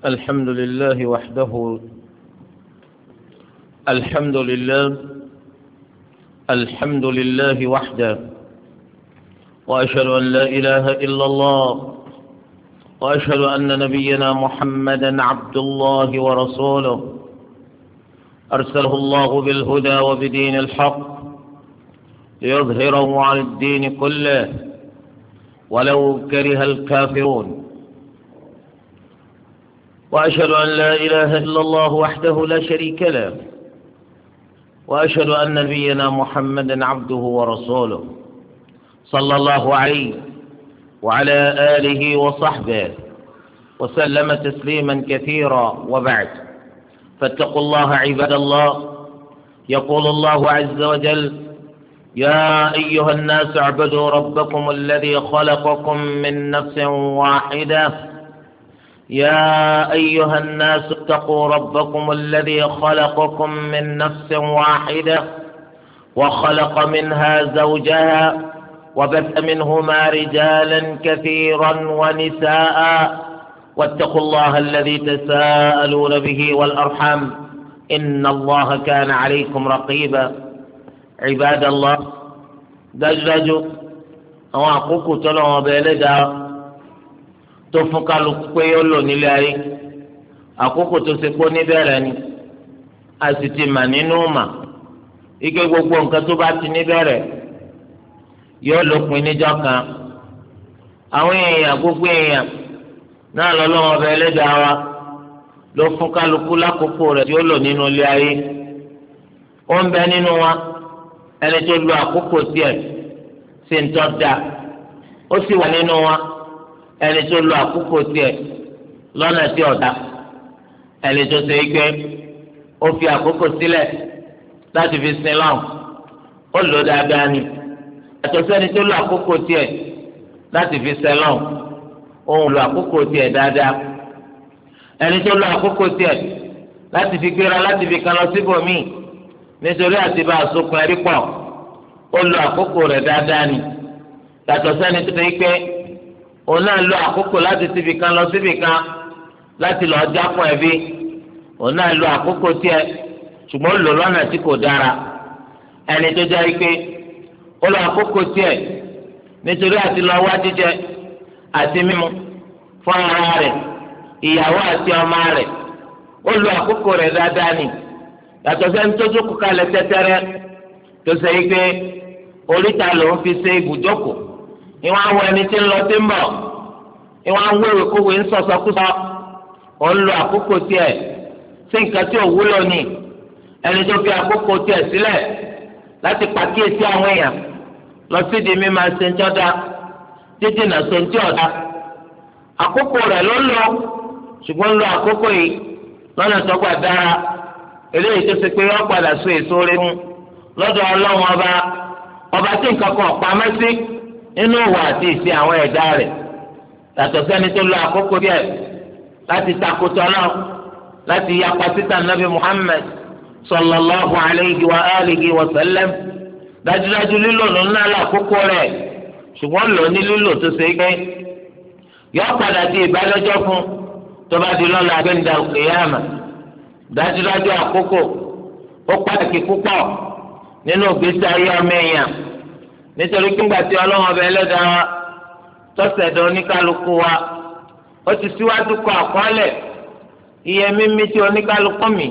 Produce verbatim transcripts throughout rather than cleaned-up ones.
الحمد لله وحده الحمد لله الحمد لله وحده وأشهد أن لا إله إلا الله وأشهد أن نبينا محمدا عبد الله ورسوله أرسله الله بالهدى وبدين الحق ليظهره على الدين كله ولو كره الكافرون وأشهد أن لا إله إلا الله وحده لا شريك له وأشهد أن نبينا محمدا عبده ورسوله صلى الله عليه وعلى آله وصحبه وسلم تسليما كثيرا وبعد فاتقوا الله عباد الله. يقول الله عز وجل: يا أيها الناس اعبدوا ربكم الذي خلقكم من نفس واحدة يا أيها الناس اتقوا ربكم الذي خلقكم من نفس واحدة وخلق منها زوجها وبث منهما رجالا كثيرا ونساء واتقوا الله الذي تساءلون به والأرحام إن الله كان عليكم رقيبا. عباد الله، dájúdájú àwọn àkókò tọ́lọ́wọ́n ọba ẹlẹ́dàá tó fún kálukú pé ó lò nílé ayé àkókò tó ṣe pé níbẹ̀rẹ̀ ni a sì ti mà nínú mà ike gbogbo nǹkan tó bá ti níbẹ̀rẹ̀ yóò lópin níjọ́ kan. àwọn èèyàn gbogbo èèyàn náà lọ́lọ́wọ́n ọba ẹlẹ́dàá wa ló fún kálukú lákòókò rẹ̀ tí ó lò nínú ilé ayé. ó ń bẹ nínú wa ẹni tó lo àkókò tiẹ̀ sí ń tọ́ da, ó sì wà nínú wa ẹni tó lo àkókò tiẹ̀ lọ́nà tí ọ̀dà, ẹni tó ṣe é gbé ó fi àkókò sílẹ̀ láti fi sin lọ́hùn ó lò dáadáa ni. yàtọ̀ sẹ́ni tó lo àkókò tiẹ̀ láti fi sin lọ́hùn òun lo àkókò tiẹ̀ dáadáa. ẹni tó lo àkókò tiẹ̀ láti fi gbéra láti fi kan lọ síbòmíì nítorí àti bá a sokun ẹbí pọ̀ ó lo àkókò rẹ̀ dáadáa ni. yàtọ̀ sẹ́ni tó ṣe pé òun náà lo àkókò láti síbi kan lọ síbi kan láti lọ jápọ̀ ẹbí. òun náà lo àkókò tiẹ̀ ṣùgbọ́n ó lò lọ́nà tí kò dára. ẹni tó jẹ́ pé ó lo àkókò tiẹ̀ nítorí àti lọ wá jíjẹ àti mímu fún ara rẹ̀, ìyàwó àti ọmọ rẹ̀, ó lo àkókò rẹ̀ dáadáa ni. yàtọ̀ sẹ́ni tó jókòó kalẹ̀ tẹ́tẹ́rẹ́ tó ṣe é pé oríta ló ń fi ṣe ibùjókòó ìwọ̀n àwọn ẹni tí ń lọ sí ń bọ̀, ìwọ̀n àwọn èrèkówé ń sọ̀sọ̀kúsọ. ó ń lo àkókò tiẹ̀ sí nǹkan tí ò wúlò ní. ẹni tó fi àkókò tiẹ̀ sílẹ̀ láti pàkíyèsí àwọn èèyàn lọ sí di mímọ ṣe ń tọ́da títí nà ṣe ń tí ọ̀dà. àkókò rẹ̀ ló ń lọ ṣùgbọ́n ń lo àkókò yìí lọ́nà tó gbà dára, eléyìí tó ṣe pé wọ́n padà so èso rẹ̀ mú lọ́dọ̀ ọlọ́run ọba ọba tí nǹkan kan pamọ́ sí nínú ìwà àti ìṣe àwọn ẹ̀dá rẹ̀. yàtọ̀ sẹ́ni tó lo àkókò díẹ̀ láti takotọ́ náà láti yapa síta nabi Muhammad sallallahu alayhi wa alihi wa sallam. dájúdájú lílò ló ń ná lákòókò rẹ̀ ṣùgbọ́n lò ní lílò tó ṣe pé yọ padà di ìbálẹ́jọ́ fún tó bá di lọ́la gbẹ̀ndà al-qiyamah. dájúdájú àkókò ó pàtàkì púpọ̀ nínú ìgbésí ayé ọmọ èèyàn nítorí kígbà tí ọlọ́wọ́n ọba ẹlẹ́dàá wa tọ́sẹ̀dọ̀ oníkálukú wa ó ti síwájú kọ àkọọ́lẹ̀ iye mímí tí oníkálukú mì,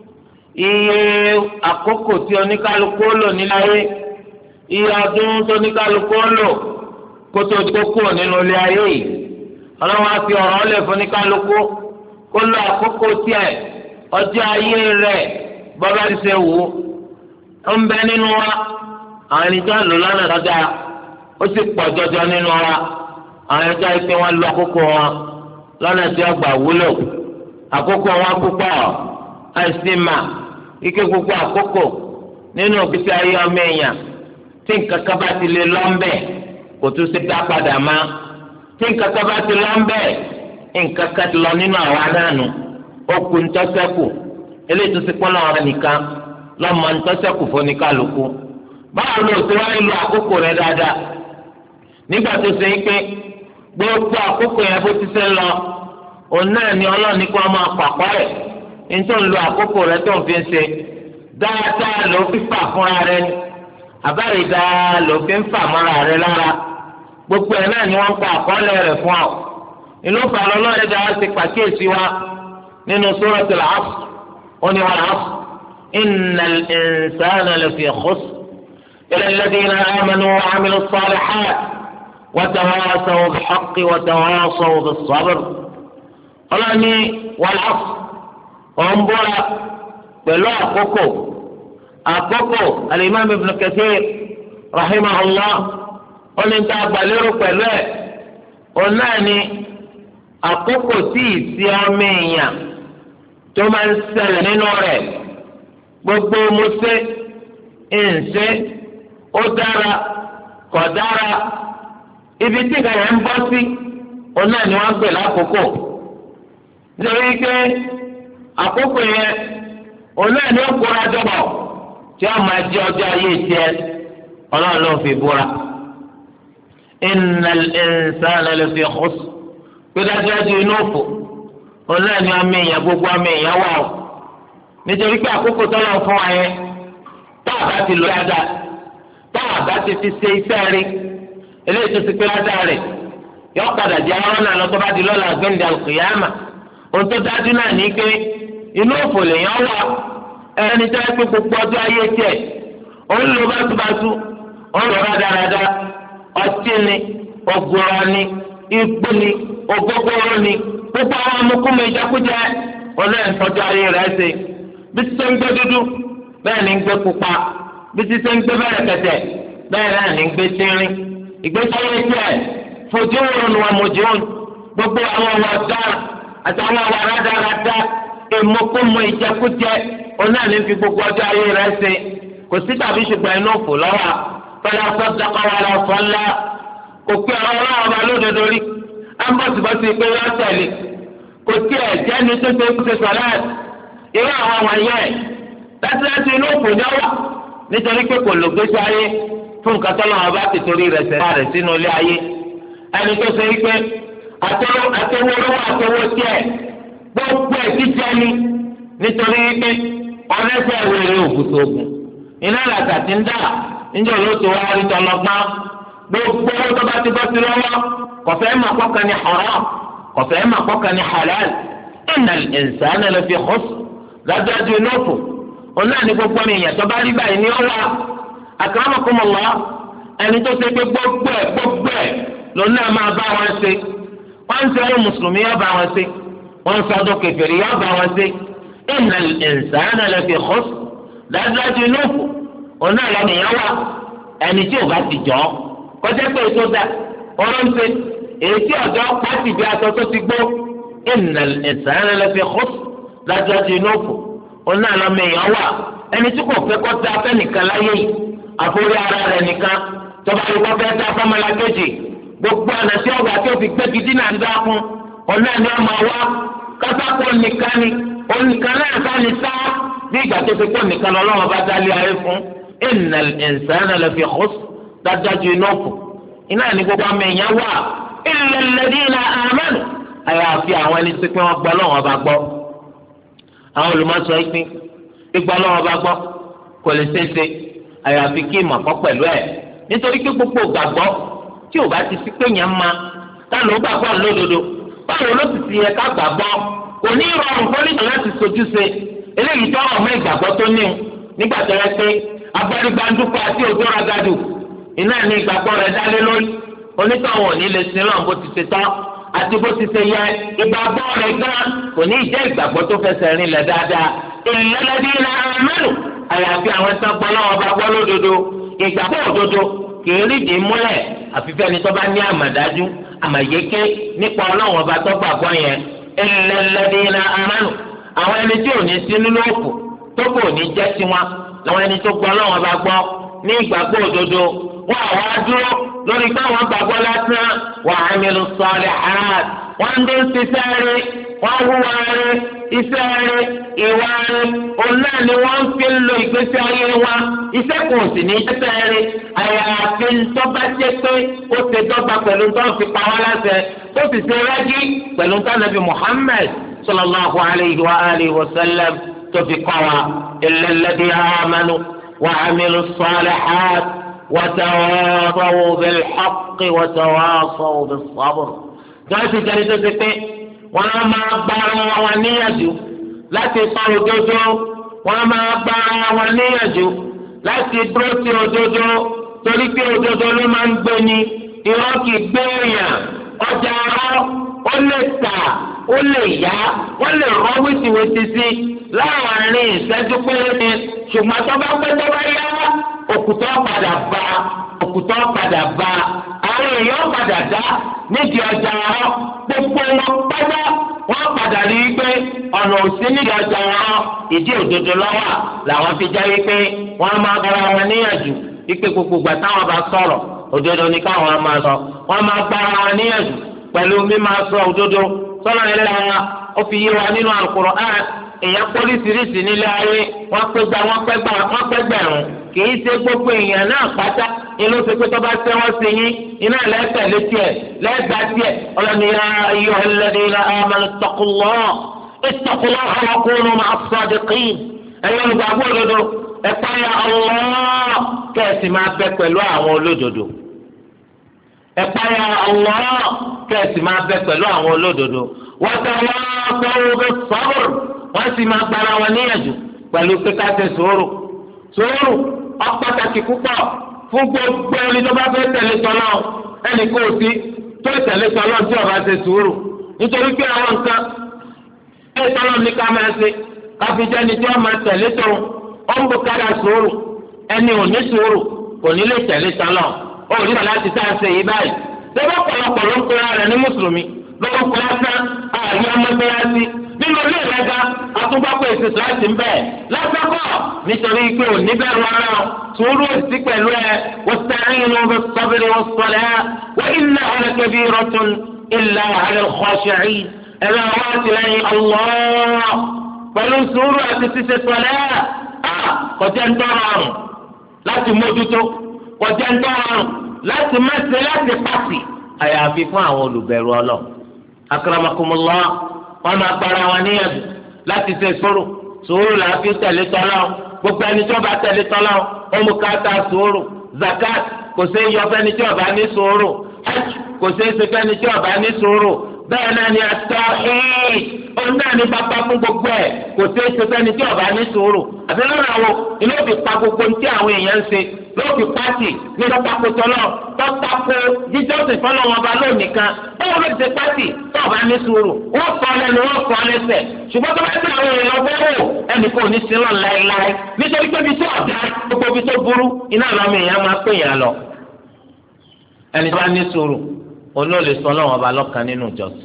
iye àkókò tí oníkálukú lò nílé ayé, iye ọdún tó oníkálukú lò kó tó kókó nínú ilé ayé yìí. ọlọ́wọ́n á fi ọ̀rọ̀ ọ̀lẹ̀ fún oníkálukú kó lo àkókò tiẹ̀ ọjọ́ ayé rẹ̀ bọ́lá ti ṣe wò ó ń bẹ nínú wa àwọn ẹni tó ń lò lọ́nà lọ́dà ó sì pọ̀ jọjọ nínú wa àwọn ẹni tó ń pè wọ́n lo àkókò wọn lọ́nà tí wọ́n gbà wúlò. àkókò wọn púpọ̀ àìsí mà ike gbogbo àkókò nínú òkúta ayé ọmọ èèyàn tí nǹkan kan bá ti lè lọ́ńbẹ̀ kò tún ṣe dá padà má. tí nǹkan kan bá ti lọ́ńbẹ̀ nǹkan kan ti lọ nínú àwa náà nù. okù ntọ́sẹ́kù eléyìí tó ti pọ́n náà rẹ̀ nìkan lọ́mọ ntọ́sẹ́kù fúnikálukú. báwo ló ti wá nílò àkókò rẹ̀ dáadáa nígbà tó ṣe é pé gbogbo àkókò yẹn bó ti ṣe ń lọ òun náà ni ọlọ́run ní kí wọ́n máa pàpọ́ rẹ̀ nítorí ń lo àkókò rẹ̀ tó ń fi ń ṣe dáadáa ló fi fà fúnra rẹ̀ ni àbárídá ló fi ń fà mọ́ra rẹ̀ lára gbogbo ẹ̀ náà ni wọ́n pa àkọọ́lẹ̀ rẹ̀ fún ọ inú fàlọ́ lọ́rẹ́ dáa ti pàkíyèsí wa nínú suratul Asr ó ní wal Asr innal insana lafi khusr illa alladhina amanu wa 'amilus salihat wa tawasaw bil haqqi wa tawasaw bis sabr ọlọ́ni wal Asr ọ̀n bọ́ra pẹ̀lú àkókò àkókò al-Imam Ibn Kathir rahimahullah ọ̀nìta àgbàlérò pẹ̀lú ẹ̀ ọ̀nà ni àkókò tí ìsì ọmọ èèyàn tó máa ń ṣẹlẹ̀ nínú rẹ̀ gbogbo mọ́sẹ́ ìǹṣẹ́ ó dára kò dára ibi tí ìkànnì ń bọ́ sí ọ̀nà ni wọ́n gbé lákòókò nítorí pé àkókò yẹn ọ̀nà ni ó kóra jọ̀bọ̀ tí wọ́n máa jẹ́ ọjọ́ ayé tiẹ̀ ọlọ́run ló fi búra. innal insana lafi khusr gbẹdájọ́jú inú òfò ọ̀nà ni ọmọ èèyàn gbogbo ọmọ èèyàn wà ó nítorí pé àkókò tó lọ fún wa yẹn tá a bá ti lọ dáadáa tá a bá ti fi ṣe iṣẹ́ rí eléyìí tó ti pé ládàá rẹ̀ yọ padà jẹ́ àwọn náà lọ́tọ́ bá di lọ́la gbẹ̀ndẹ̀ al-qiyama ohun tó dájú náà ní pé inú òfò lèèyàn wà ẹni tó yẹ pé gbogbo ọjọ́ ayé tiẹ̀ òun lò bátúbátú òun lò rádaràda ọtí ni ògùrọ̀ ni igbó ni ògógóró ni gbogbo àwọn amúkúmọ̀ ìjákújẹ ọ̀nà ìtọ́jú ayé rẹ̀ ṣe bí ti ṣe ń gbé dúdú bẹ́ẹ̀ ni ń gbé pupa bí ti ṣe ń gbé bẹ́rẹ̀ kẹ̀tẹ̀ bẹ́ẹ̀ náà ni ń gbé tínrín ìgbésí ayé tiẹ̀ fojú òrùn wa mojú òrùn gbogbo àwọn ọmọ ọ̀daràn àtàwọn ọmọ rádaràda ìmúkúmọ̀ ìjákújẹ ọ̀nà ní fi gbogbo ọjọ́ ayé rẹ̀ ṣe kò sí tàbí ṣùgbọ́n inú òfò lọ́wọ́ fẹlẹ́ sọ́dọ̀kọ́ wa lọ sọ́lá kò pé ọ̀rọ̀ ọlọ́wọ́ bá lódodo rí ambọ̀sibọ́sì pé yọ tẹ̀lé kò tí ẹ̀ jẹ́ ní tó ṣe ṣe sọ̀rọ̀ irú àwọn wọ̀nyẹn láti láti inú òfò ní ọwọ́ nítorí pé kò lògbèsè ayé fún nǹkan tó lọ́wọ́ bá ti torí rẹ̀ sẹ́yìn rẹ̀ sínú ilé ayé ẹni tó ṣe wípé àtẹwọ́ olówó àtẹwọ́ tiẹ̀ gbogbo ẹ̀ jíjẹ ni nítorí wípé ọ̀rẹ́sẹ̀ wẹ̀rẹ̀ ògùsògùn iná làtà ti ń dà níjọ́ ló tó wá rí tọlọgbọ́n gbogbo owó tó bá ti bọ́ sí lọ́wọ́ kọ̀fẹ́ mà kọ́kàn ní haram kọ̀fẹ́ mà kọ́kàn ní halal innal insana lafi khusr dájúdájú inúfò ọ̀nà ní gbogbo mi ìyẹn tó bá rí báyìí ní ọ̀la akramakumullah ẹni tó ṣe pé gbogbo ẹ̀ gbogbo ẹ̀ lòun náà máa bá wọn ṣe wọ́n ń ṣe ọdún mùsùlùmí yóò bá wọn ṣe wọ́n ń ṣe ọdún kèfèrí yóò bá wọn ṣe innal insana lafi khusr dájúdájú inúfò ọ̀nà lọ́nà ìyẹn wà ẹni tí ò bá ti jọ́ kọjá pé èso dá ọ̀rọ̀ ń ṣe èyí tí ọ̀dọ́ pàtì bí aṣọ tó ti gbó innal insana lafi khusr dájúdájú inúfò ọ̀nà lọ́mọ èèyàn wà ẹni tí kò fẹ́ kọ́ da fẹ́nìkan láyé yìí àforí ara rẹ̀ nìkan tọ́ba yìí kọ́ fẹ́ dá fọ́mọlá kejì gbogbo ọ̀nà tí ọgbà tí ó fi gbé gidi náà dá fún ọ̀nà ni ọmọ wa kásákó nìkan ni onìkan náà ká ní sá bí ìgbà tó fi kó nìkan lọ́wọ́ bá dálé ayé fún innal insana lafi khusr dájúdájú inúfò iná ní gbogbo ọmọ èèyàn wà illa alladhina amanu àyàfi àwọn ẹni tí wọ́n gbọ́ lọ́wọ́ bá gbọ́ àwọn olùmọ̀sọ ìpín gbígbọ́ lọ́wọ́ bá gbọ́ kò lè ṣeéṣe àyàfi kí ìmọ̀ kọ́ pẹ̀lú ẹ̀ nítorí pé gbogbo gbàgbọ́ tí ò bá ti sí pé yẹn máa táwọn gbàgbọ́ lódodo báwo ló ti ti yẹ ká gbàgbọ́ kò ní rọrùn fọ́nìtàn láti sojú ṣe eléyìí tó ọmọ ìgbàgbọ́ tó ní o nígbà tó yẹ pé agbárígbándúkọ àti òjò ragadu iná ní ìgbàgbọ́ rẹ̀ dálé lórí onítọ̀hún ò ní lè sin lọ́n bó ti ṣe tán àti bó ti ṣe yẹ ìgbàgbọ́ rẹ̀ gan kò ní jẹ́ ìgbàgbọ́ tó fẹsẹ̀ rinlẹ̀ dáadáa alladhina amanu àyàfi àwọn ẹ̀sán gbọ́ lọ́wọ́ bá gbọ́ lódodo ìgbàgbọ́ òdodo kì í rídìí múlẹ̀ àfifẹ́ ni tó bá ní àmàdájú àmàyéké nípa ọlọ́wọ́n bá tó gbàgbọ́ yẹn alladhina amanu àwọn ẹni tí ò ní sí nínú òfò tó kò ní jẹ́ tiwọn làwọn ẹni tó gbọ́ lọ́wọ́n bá gbọ́ ní ìgbàgbọ́ òdodo wọ́n àwọn adúró lórí pé àwọn gbàgbọ́ lásán wa amilu salihat wọ́n ń dún ṣiṣẹ́ rí wọ́n hùwà rẹ̀ iṣẹ́ rẹ̀ ìwà rẹ̀ òun náà ni wọ́n fi ń lo ìgbésí ayé wa iṣẹ́ kò sì ní iṣẹ́ rẹ̀ àyàfi ntọ́ba jẹ́ pé ó ti dọ́gba pẹ̀lú ntọ́ fi pa wá láṣẹ ó sì ṣe rẹ́gí pẹ̀lú ntọ́ nàbí Muhammad sallallahu alayhi wa alihi wa sallam tó fi kọ́ wa illa alladhina amanu wa amilu salihat wa tawasaw bil haqqi wa tawasaw bis sabr. dọ́ọ̀tì jẹ́ni tó ti pé wọ́n á máa gba ara wọn níyànjú láti pa òdodo wọ́n á máa gba ara wọn níyànjú láti dúró sí òdodo torí pé òdodo ló máa ń gbé ni irọ́ kì í gbé èèyàn ọjà arọ́ ó lè tà ó lè yá wọ́n lè rọ́ wíṣíwíṣí sí láàárín ìṣẹ́jú péréte ṣùgbọ́n tó bá pẹ́ tó bá yá òkùtọ́ padà bá òkùtọ́ padà bá àwọn èèyàn padà dá nídìí ọjà arọ́ gbogbo wọn pátá wọ́n padà rí i pé ọ̀nà òsì nídìí ọjà arọ́ ìdí òdodo lọ́wọ́ làwọn fi jẹ́ wípé wọ́n máa gbára wọn níyànjú wípé gbogbo ìgbà táwọn bá sọ̀rọ̀ òdodo ni káwọn máa sọ wọ́n máa gbára wọn níyànjú pẹ̀lú mímá sọ òdodo sọ́nà ẹlẹ́yà ó fi yé wa nínú Al-Qur'an èèyàn pólísìírísì nílé ayé wọ́n pẹ́ gba wọ́n pẹ́ gba wọ́n pẹ́ gbẹ̀rún kì í ṣe gbogbo èèyàn náà pátá inú ṣe pé tó bá ṣe wọ́n ṣe yín iná lẹ́tẹ̀lé tiẹ̀ lẹ́gbà tiẹ̀ ọlọ́ni ya ayyuhal ladhina amanu ittaqullaha ittaqullaha wa kunu ma'as sadiqin ẹ̀yin olùgbàgbọ́ òdodo ẹ̀pá ya Allah kẹ́ẹ̀sì máa bẹ pẹ̀lú àwọn olódodo ẹ̀pá ya Allah kẹ́ẹ̀sì máa bẹ pẹ̀lú àwọn olódodo wa tawasaw bis-sabr wọ́n sì máa gbára wọn níyànjú pẹ̀lú pé ká ṣe sùúrù sùúrù ọ̀pàtàkì púpọ̀ fún gbogbo ẹni tó bá fẹ́ tẹ̀lé tọ́lọ́ ẹnì kò sí tó tẹ̀lé tọ́lọ́ tí ó bá ṣe sùúrù nítorí pé àwọn nǹkan ẹ̀ tọ́lọ́ ní ká máa ṣe káfíńtẹ́ ni tí wọ́n máa tẹ̀lé tó ó ń bùkátà sùúrù ẹni ò ní sùúrù kò ní lè tẹ̀lé tọ́lọ́ ó rí bàlá ti tá a ṣe yìí báyìí tẹ́lẹ̀ ọ̀pọ̀lọpọ̀ ló ń pera rẹ̀ ní mùsùlùmí lọ́wọ́ pẹ̀lú àyè ọmọdéyàsí nínú ilé ìrẹ́gà àtúgbàpọ̀ èsì láti ń bẹ̀ lásìkò nítorí pé ò ní bẹ̀rù ara sùúrù sí pẹ̀lú ẹ wasta'inu bis-sabri was-salah wa innaha lakabiratun illa 'ala al-khashi'in ẹ̀rọ àwọn àtìlẹ́yìn Allah pẹ̀lú sùúrù àti ṣíṣe sọ̀lẹ́ kọjá ń tọrọrùn láti mójútó kọjá ń tọrọrùn láti mẹ́sẹ̀ láti pàṣẹ àyàfi fún àwọn olùbẹ̀rù Ọlọ́run akramakumullah wọn máa gbára wọn níyànjú láti ṣe sùúrù sùúrù là á fi tẹ̀lé tọ́lọ́ gbogbo ẹni tí wọ́n bá tẹ̀lé tọ́lọ́ ó mú káàtà sùúrù zakat kò sí yọ fẹ́ni tí wọ́n bá ní sùúrù hajj kò sí ṣe fẹ́ni tí wọ́n bá ní sùúrù bẹ́ẹ̀ náà ni at-tawhid òun náà ní bàbá fún gbogbo ẹ̀ kò sí ṣe fẹ́ni tí wọ́n bá ní sùúrù àti lọ́nà àwọn ilé òbí pa gbogbo ní tí àwọn èèyàn ń ṣe lóòfin pàtì ní tọ́tàkù tọ́lọ́ tọ́tàkù jíjọ́sìn fọlọ́ wọn bá lónìí kan báwo ló ti ṣe pàtì tó ọba ní sùúrù wọ́n kọ́ lẹ́nu wọ́n kọ́ lẹ́sẹ̀ ṣùgbọ́n tó bá ti àwọn èèyàn bẹ́ẹ̀ wò ẹnì kò ní sílọ̀ láéláé nítorí pé ibi tó ọ̀dà gbogbo ibi tó burú iná lọ́mọ èèyàn máa pè yàn lọ. ẹni tó bá ní sùúrù òun ò lè sọ lọ́wọ́ ọba lọ́kàn nínú ìjọsìn.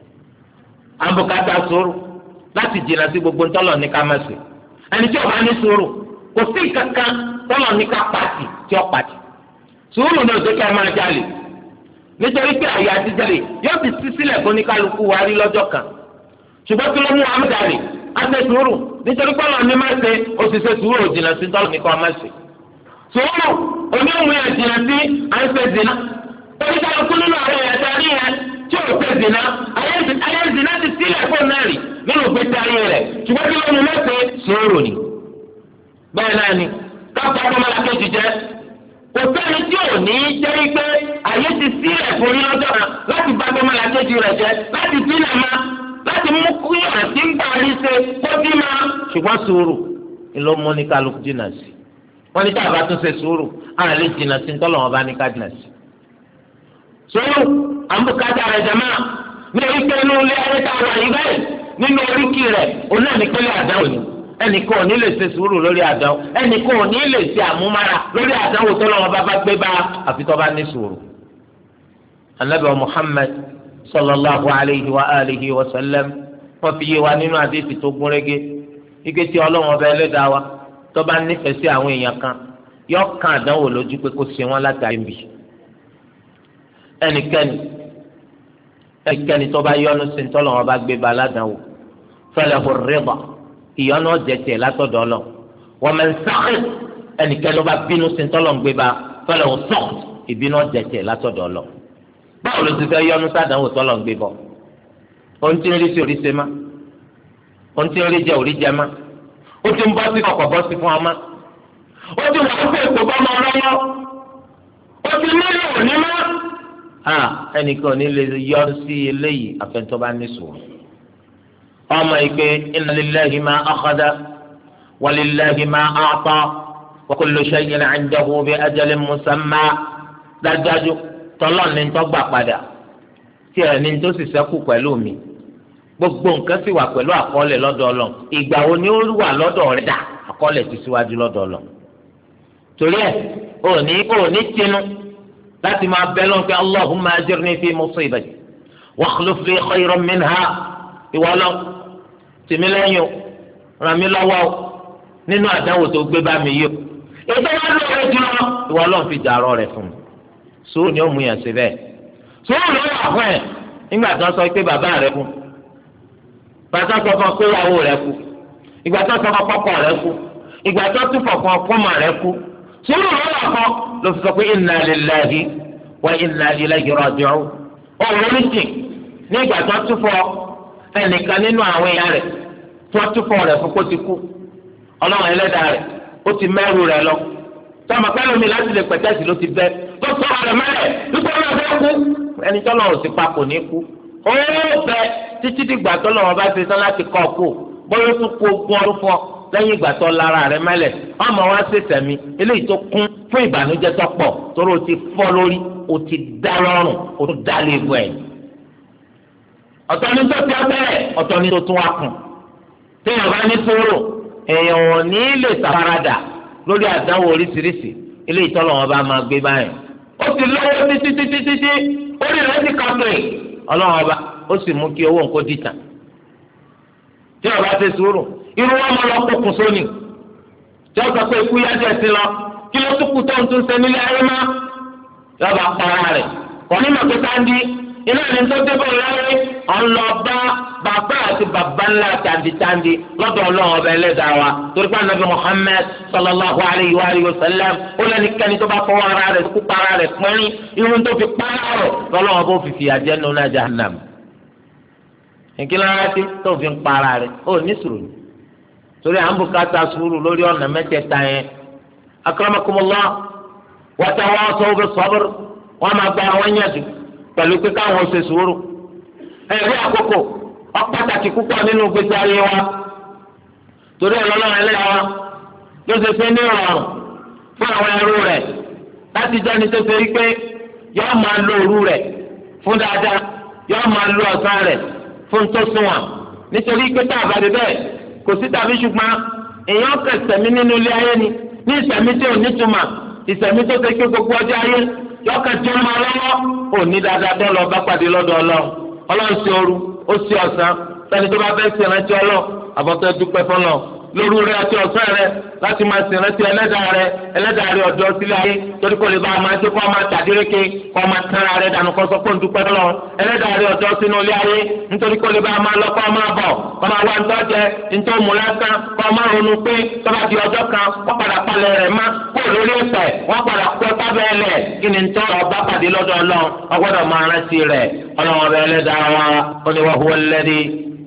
àbùkátà sùúrù láti jìnnà sí gbogbo ntọ́lọ̀ ní ká má ṣe ẹni tí ọba ní sùúrù kò sí kankan tọ́lọ̀ ní ká pàtì tí ó pàtì sùúrù náà tó kí a máa jalè nítorí pé àyè àti jalè yóò ti sí sílẹ̀ fún ní kálukú wa rí lọ́jọ́ kan ṣùgbọ́n kí ló mú amúdàlè á ṣe sùúrù nítorí pé ọlọ́ọ̀ni máa ṣe òṣìṣẹ́ sùúrù òjìnà sí tọ́lọ̀ ní ká máa ṣe sùúrù onímù yẹn jìnà sí à ń ṣe zina torí kálukú nínú àwọn èèyàn tá a rí yẹn tí ò ṣe zina ayé zina ti sílẹ̀ fún náà rí nínú ìgbésí ayé rẹ̀ ṣùgbọ́n kí ló mú mẹ́sẹ̀ sùúrù ni bẹ́ẹ̀ náà ni káfíńtà ọmọlákejì jẹ́ kò sẹ́ni tí ò ní jẹ́ pé àyè ti sílẹ̀ fún yín lọ́jọ́ kan láti bá ọmọlákejì rẹ̀ jẹ́ láti sílẹ̀ ma láti mú kí àti ń gbà rí ṣe kó dín ma ṣùgbọ́n sùúrù ni ló mú ní kálukú jìnnà sí wọ́n ní táàbà tún ṣe sùúrù àwọn àlè jìnnà sí ńtọ́lọ̀ wọn bá ní ká jìnnà sí. sùúrù àǹbùkátà rẹ̀ jẹ̀ máa ní orí pé inú ilé ayé tá a wà yí báyìí nínú oríkì rẹ̀ òun náà ní pẹ́lẹ́ àdáwò ni ẹnìkan ò ní lè ṣe sùúrù lórí àdánwò ẹnìkan ò ní lè ṣe àmúmára lórí àdánwò tó lọ́wọ́ bá bá gbé bá àfi tó bá ní sùúrù. anabi muhammad sallallahu alayhi wa alihi wa sallam wọ́n fi yé wa nínú àdéhìí tó gún régé ike tí ọlọ́wọ́n ọba ẹlẹ́dàá wa tó bá nífẹ̀ẹ́ sí àwọn èèyàn kan yọ kan àdánwò lójú pé kó ṣe wọ́n látàrí bì. ẹnikẹ́ni ẹnikẹ́ni tó bá yọ́nú sí ní tọ́lọ́run bá gbé ba aládàáwò falahu ar-ridha ìyọ́nú ọ̀jẹ̀ tiẹ̀ látọ̀dọ̀ Ọlọ́run wa man sakhit ẹnikẹ́ni tó bá bínú sí ní tọ́lọ́run gbé ba falahu as-sakht ìbínú ọ̀jẹ̀ tiẹ̀ látọ̀dọ̀ Ọlọ́run. báwo ló ti fẹ́ yọ́nú sádàáwò tọ́lọ́run gbé bọ̀ ohun tí ń rí sí orí ṣe má ohun tí ń rí jẹ orí jẹ má ó ti ń bọ́ sí kọ̀kọ̀ bọ́ sí fún ọmọ ó ti wà fún èkó bọ́ ọmọ ọlọ́wọ́ ó ti nílò òní má. ẹnìkan ní lè yọ sí eléyìí àfẹnutọ́ bá ní sùúrù. ọmọ ìpè inna lillahi ma akhadha wa lillahi ma a'ta wa kullu shay'in 'indahu bi ajalin musamma. dájúdájú tọ́lọ́ ní tó gbà padà tí ẹ̀ ní tó sì sẹ́kù pẹ̀lú mi gbogbo nǹkan sì wà pẹ̀lú àkọọ́lẹ̀ lọ́dọ̀ Ọlọ́run ìgbà wo ni ó wà lọ́dọ̀ rẹ̀ dà àkọọ́lẹ̀ ti síwájú lọ́dọ̀ Ọlọ́run. torí ẹ̀ òní òní tinú láti máa bẹ lọ́n pé Allahumma ajirni fi musibati wakhluf li khayran minha ìwọ lọ tèmi lẹ́yìn o ràn mí lọ́wọ́ o nínú àdánwò tó gbé bá mi yìí o ètò wọn lọ rẹ jùlọ ìwọ lọ́n fi dàrọ́ rẹ fún mi sùúrù ni ó mú yàn sí bẹ́ẹ̀ sùúrù ló wà fún ẹ nígbà tó sọ pé bàbá rẹ kú bàtà sọ fún ọ pé ìyàwó rẹ kú ìgbà tó sọ fún ọkọ rẹ kú ìgbà tó tún fọkàn ọkọọmọ rẹ kú sùúrù ló wà fún ló fi sọ pé inna lillahi wa inna ilayhi raji'un ọ̀rọ̀ oríṣi ní ìgbà tó tún fọ ẹnìkan nínú àwọn èèyàn rẹ tó tún fọ rẹ fún kó ti kú ọlọ́run ẹlẹ́dàá rẹ ó ti mẹ́rù rẹ lọ tọ́mọ pẹ́lú mi láti lè pẹ̀tẹ́sì ló ti bẹ́ tó sọ ọ̀rẹ́ mẹ́rẹ̀ nípa ọ̀rẹ́ fẹ́ kú ẹni tọ́lọ̀ ò sì pa kò ní kú ó bẹ títí dìgbà tọ́lọ̀ wọn bá ṣe tán láti kọ́ kú bóyá tún kú ogún ọdún fún ọ lẹ́yìn ìgbà tó lára rẹ mẹ́lẹ̀ ọmọ wa ṣe sẹ̀mí eléyìí tó kún fún ìbànújẹ́ tó pọ̀ torí o ti fọ́ lórí o ti dá lọ́rùn o tún dá léegun ẹ̀ ọ̀tọ̀ ní tó ti abẹ́rẹ́ ọ̀tọ̀ ní tó tún wá kùn téèyàn bá ní sùúrù èèyàn ò ní lè ṣàfaradà lórí àdánwò oríṣiríṣi eléyìí tọ́lọ̀ wọn bá máa gbé báyìí ó ti lọ́wọ́ títí títí títí orí rẹ̀ ti kàpé ọlọ́run ọba ó sì mú kí owó nǹkó dìtà tí ọba ti sùúrù irú wọn máa lọ kókun sóni tí wọn sọ pé ikú yá jẹ sí lọ kí ló tún kú tó ń tún ṣe nílé ayé má yọba para rẹ̀ kọ́ ní màkú sáńdí iná ní tó dé bọ̀ láyé ọlọ́ba bàbá àti bàbá ńlá tàǹdìtàǹdì lọ́dọ̀ ọlọ́run ọba ẹlẹ́dàá wa torí pé anabi Muhammad sallallahu alayhi wa alihi wa sallam ó lẹ́ni kẹ́ni tó bá fọwọ́ ara rẹ̀ kú para rẹ̀ pẹ́rín irun tó fi para rẹ̀ lọ́lọ́run bó fi fìyà jẹ nínú náà jahannam. ìkílára tí tó fi ń para rẹ̀ ó ní sùúrù torí à ń bùkátà sùúrù lórí ọ̀nà mẹ́tẹ̀ẹ̀ta yẹn. akramakumullah wa tawasaw bis-sabr wọ́n máa gba àwọn yẹn pẹ̀lú pé káwọn ṣe sùúrù ẹ̀rí àkókò ọ̀pàtàkì púpọ̀ nínú gbèsè ayé wa torí ọlọ́run ẹlẹ́yà wa ló ṣe pé ní ìrọ̀rùn fún àwọn ẹrú rẹ̀ láti jẹ́ni tó ṣe wípé yọ́ọ́ máa lo òru rẹ̀ fún dáadáa yọ́ọ́ máa lo ọ̀sán rẹ̀ fún tó sunwọ̀n nítorí pé tá a bá dé bẹ́ẹ̀ kò sí tàbí ṣùgbọ́n èèyàn kẹsẹ̀mí nínú ilé ayé ni ní ìsẹ̀mí tí ò ní túmọ̀ ìsẹ̀mí tó ṣe pé gbogbo ọjọ́ ayé yọkàn tí ó máa lọ́wọ́ ò ní dáadáa tó lọ bá pàdé lọ́dọ̀ ọlọ́run ọlọ́run sí òru ó sí ọ̀sán sẹ́ni tó bá fẹ́ sí ìrántí ọlọ́run àbọ̀tẹ́ dúpẹ́ fọlọ́ lóru rẹ àti ọ̀sán rẹ láti máa sì rántí ẹlẹ́dàá rẹ ẹlẹ́dàá rẹ ọ̀dọ́ sílẹ̀ ayé torí kò lè bá a máa ṣe kó a máa tàdéréke kó a máa tẹ́ra rẹ dànù kó sọ pé ń dúpẹ́ fọlọ́ ẹlẹ́dàá rẹ ọ̀dọ́ sínú ilé ayé nítorí kò lè bá a máa lọ kó a máa bọ̀ kó a máa wá ntọ́ jẹ ntọ́ mú lásán kó a máa ronú pé tọ́ba di ọjọ́ kan wọ́n padà palẹ̀ rẹ̀ má kó lórí ẹ̀pẹ̀ wọ́n padà kó tábẹ́ lẹ̀ kí ni ntọ́ ọba pàdé lọ́dọ̀ ọlọ́run ọgbọ́dọ̀ máa rántí rẹ̀ ọlọ́run ọbẹ̀ ẹlẹ́dàá wa ó ní wa huwa alladhi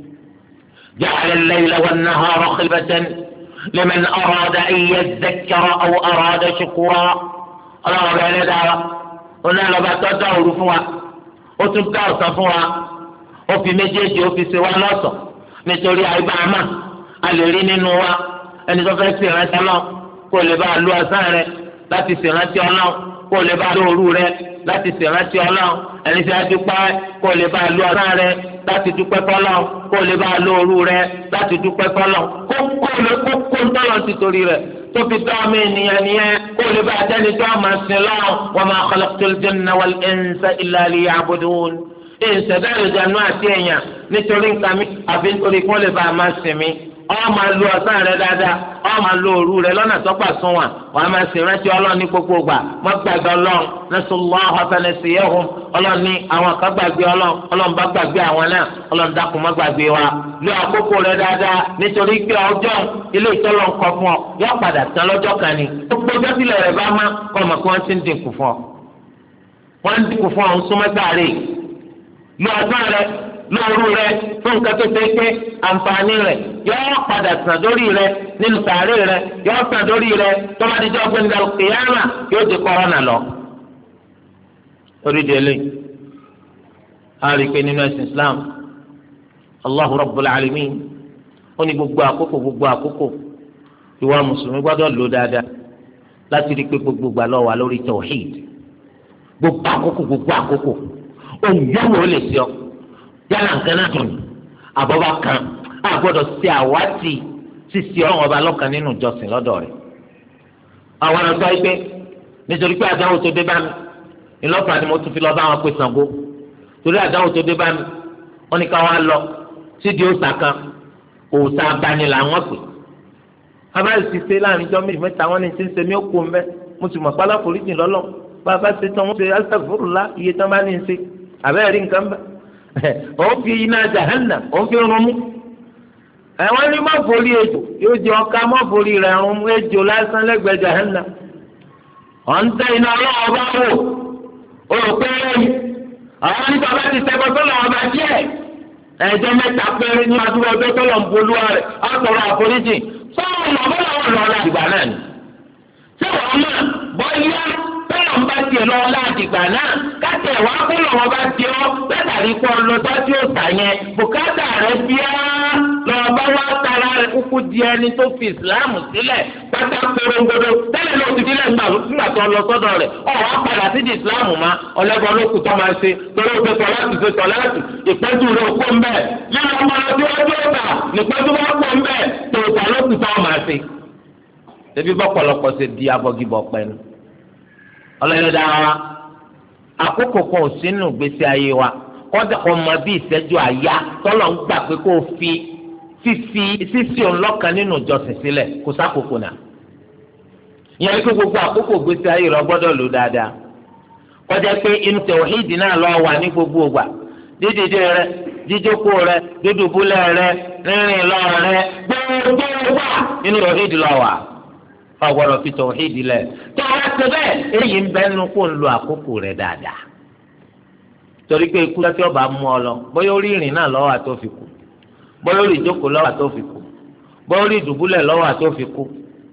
ja'ala al-layla wan-nahara khilfatan لمن أراد أن يذكر أو أراد شكورا الله بين دارا قلنا لبا تدعو رفوا وتبقى صفوا وفي مجيجي وفي سوى نصر nítorí àìbáàmà àlèrí nínú wa ẹni tó fẹ́ ṣèrántí Ọlọ́run kó lè bá lu ọ̀sán rẹ̀ láti ṣèrántí Ọlọ́run kó lè bá lu òru rẹ̀ láti ṣèrántí Ọlọ́run ẹni tí a dúpẹ́ kó lè bá lu ọ̀sán rẹ̀ láti dúpẹ́ fọ́lọ́run kó lè bá lu òru rẹ̀ láti dúpẹ́ fọ́lọ́run kó kó lè kó kó ńtọ́lọ́ ti torí rẹ̀ tó fi dá ọmọ ènìyàn nìyẹn kó lè bá àtẹni tó àmà sí lọ́wọ́ wa ma khalaqtul janna wal insa illa liya'budun ìṣẹ̀dá ìjànú àti èèyàn nítorí nǹkan mi àfi nítorí kí wọ́n lè bá a máa sìn mí ọ máa lo ọ̀sán rẹ dáadáa ọ máa lo òru rẹ lọ́nà tó gbà sún wa wàá máa sì rántí ọlọ́run ní gbogbo gbà má gbàgbé ọlọ́run nasallahu fanasiyahum ọlọ́run ní àwọn kan gbàgbé ọlọ́run ọlọ́run bá gbàgbé àwọn náà ọlọ́run dákun má gbàgbé wa lo àkókò rẹ dáadáa nítorí pé ọjọ́ ilé ìtọ́lọ̀ ń kọ fún ọ yóò padà tán lọ́jọ́ kan ni gbogbo ọjọ́ sílẹ̀ rẹ bá má kọ́ ọmọ kí wọ́n ti ń dínkù fún ọ wọ́n ń dínkù fún ọ ń súnmọ́ sáré lo ọ̀sán rẹ lóoru rẹ fún nǹkan tó ṣe pé àǹfààní rẹ yóò padà sàn lórí rẹ nínú sàárè rẹ yóò sàn lórí rẹ tó bá di jọ pé nígbà kìyàmà yóò di kọ́rọ́nà lọ. orí délé a rí i pé nínú ẹ̀sìn Islam Allahu Rabbul Alamin ó ní gbogbo àkókò gbogbo àkókò ìwà mùsùlùmí gbọ́dọ̀ lò dáadáa láti rí i pé gbogbo gbà lọ wà lórí tawhid gbogbo àkókò gbogbo àkókò òun yóò wọlé sí ọ yálà nǹkan náà dùn àbọ̀bá kan a gbọ́dọ̀ ṣe àwátì sísè ọ̀hún ọba lọ́kàn nínú ìjọsìn lọ́dọ̀ rẹ̀. àwọn ọ̀nà sọ pé nítorí pé àdáwò tó dé bá mi ìlọ́pàá ni mo tún fi lọ bá wọn pè Ṣàngó torí àdáwò tó dé bá mi wọ́n ní ká wá lọ sídìí òòṣà kan òòṣà abani làwọn pè. abáyé ti ṣe láàrin ijọ́ méjì mẹ́ta wọ́n ní ti ń ṣe mí ó kó mbẹ́ mo sì mọ̀ pálá foríjì lọ́lọ́ bàbá ṣe tán wọ́n ṣe astaghfirullah iye tán bá ní í ṣe àbẹ́rẹ́ rí nǹkan bẹ́ẹ̀ òun fi iná jahannam òun fi rún mú ẹ̀wọ́n ní má forí ejò yóò jẹ ọ̀ka má forí rẹ̀ rún mú ejò lásán lẹ́gbẹ̀ẹ́ jahannam ọ̀n tẹ iná ọlọ́wọ́ bá wò ó rò pé ẹ̀yìn àwọn nípa bá ti sẹ́kọ̀ tó lọ́wọ́ bá díẹ̀ ẹ̀jọ́ mẹ́ta péré ní adúlọ́ ọjọ́ tó lọ́ ń bolúwa rẹ̀ á sọ̀rọ̀ àforíjì sọ́wọ́n lọ́wọ́ lọ́wọ́ lọ́wọ́ ládìgbà náà ni sọ́wọ́n náà bọ́ yá tọ́lọ̀ ń bá tiẹ̀ lọ ládìgbà náà káṣẹ̀ wá kó lọ́wọ́ bá tiẹ̀ ọ́ látàrí kọ́ lọ sájú òòtà yẹn bùkátà rẹ̀ bíá lọ́wọ́ bá wá tara rẹ̀ kúkú di ẹni tó fi ìsìláàmù sílẹ̀ pátá korongodo tẹ́lẹ̀ ló ti dílé nígbà tó lọ sọ́dọ̀ rẹ̀ ọ̀ wá padà sí di ìsìláàmù má ọlẹ́gbọ́n ló kù tó máa ṣe torí o ṣe tọ́ láti ṣe tọ́ láti ìpẹ́jù rẹ̀ kó ń bẹ̀ nínú ọmọ rẹ̀ tí wọ́n tó tà nípẹ́jù bá pọ̀ ń bẹ̀ tó tà ló kù tó máa ṣe. ebi bọ́pọ̀lọpọ̀ ṣe di abọ́gibọ̀ pẹ́nu ọlọ́yọ̀dá wa àkókò kan ò sínú gbèsè ayé wa kọ́dà kọ́ mọ bí ìṣẹ́jú àyá tọ́lọ̀ ń gbà pé kó o fi fífi sísí ọlọ́kan nínú ìjọsìn sílẹ̀ kó sákòókò náà. ìyẹn ní kó gbogbo àkókò gbèsè ayé rẹ gbọ́dọ̀ lò dáadáa kọjá pé inú tẹ̀wọ̀hídì náà lọ wà ní gbogbo ògbà dídìde rẹ jíjókòó rẹ dídùbúlẹ̀ rẹ rírìn lọ rẹ gbogbo wà nínú tẹ̀wọ̀hídì lọ wà ọgbọ́dọ̀ fi tọ̀hídì lẹ̀ tó o bá ṣe bẹ́ẹ̀ èyí ń bẹ nínú kó ń lo àkókò rẹ̀ dáadáa torí pé ikú lọ́tí ọba mú ọ lọ bóyá orí ìrìn náà lọ́wọ́ àtó fi kú bóyá orí ìjókòó lọ́wọ́ àtó fi kú bóyá orí ìdùbúlẹ̀ lọ́wọ́ àtó fi kú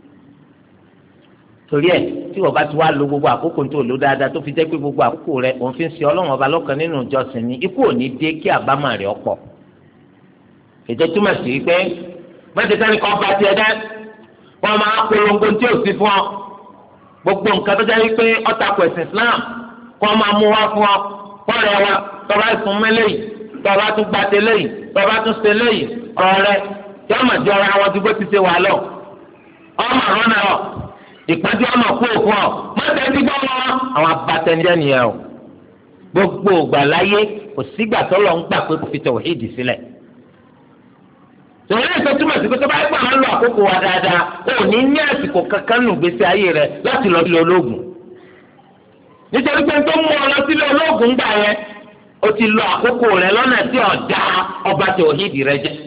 torí ẹ̀ tí wọ́n bá ti wá lo gbogbo àkókò tó lò dáadáa tó fi jẹ́ pé gbogbo àkókò rẹ̀ òun fi ń ṣe ọlọ́run ọba lọ́kàn nínú ìjọsìn ni ikú ò ní dé kí àbámọ̀ rẹ̀ ọ̀pọ̀ ètò túmọ̀ sí pé mẹ́tẹ̀ẹ́ta ni kò bá tiẹ̀ dẹ́ wọ́n máa polongo tí ò sí fún ọ gbogbo nǹkan tó jẹ́ wípé ọ̀tàkùn ẹ̀sìn Islam kọ́ máa mú wá fún ọ kọ́rẹ́ wa tọ́ba sùn mẹ́lẹ̀ yìí tọ́ba tún gbàtẹ́ lẹ́yìn tọ́ba tún ṣe lẹ́yìn ọ̀rẹ́ tí wọ́n máa jọ ara wọn ju bó ti ṣe wà lọ ọmọ àrọ́nà ọ ìpàdé ọmọ kú òfin ọ mọ́tẹ́ ti gbọ́ wọn àwọn abatẹnijẹ́ nìyẹn o gbogbo ògbà láyé kò sígbà tọ́lọ̀ ń gbà pé kò fi tawhidi sílẹ̀ tòun náà tó túmọ̀ sí pé tó bá gbà máa ń lo àkókò wa dáadáa ó ní ní àsìkò kankan nù gbèsè ayé rẹ láti lọ sílé ológun nítorí pé tó mú ọ lọ sílé ológun gbà yẹn ó ti lo àkókò rẹ lọ́nà tí ọ̀dà ọba tòhídì rẹ jẹ́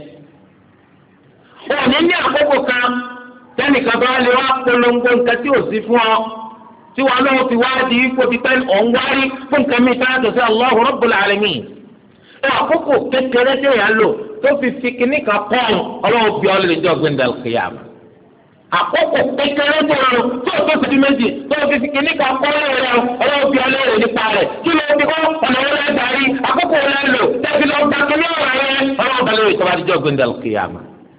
ó ní ní àkókò kan tẹ́nìkan bá lè wá polongo nǹkan tí ò sí fún ọ tí wọn náà fi wá di ipò ti pẹ́ ọ̀n wárí fún nǹkan mi táyà tó sí Allahu Rabbul Alamin àkókò kékeré tẹ̀yà lò tó fi fi kíní kan pọ́n ọlọ́wọ́ bí ọ lè jọ gbẹ̀ndàl kìyàm. àkókò kékeré tó lọ tó tó ti di méjì tó fi fi kíní kan pọ́n rẹ̀ ọlọ́wọ́ bí ọ lè rè nípa rẹ̀ kí ló fi kọ́ ọ̀nà wọn lè darí àkókò wọn lè lò tẹ̀sí lọ gba kíní ọ̀rọ̀ yẹn ọlọ́wọ́ bá lè rè tó bá di jọ gbẹ̀ndàl kìyàm.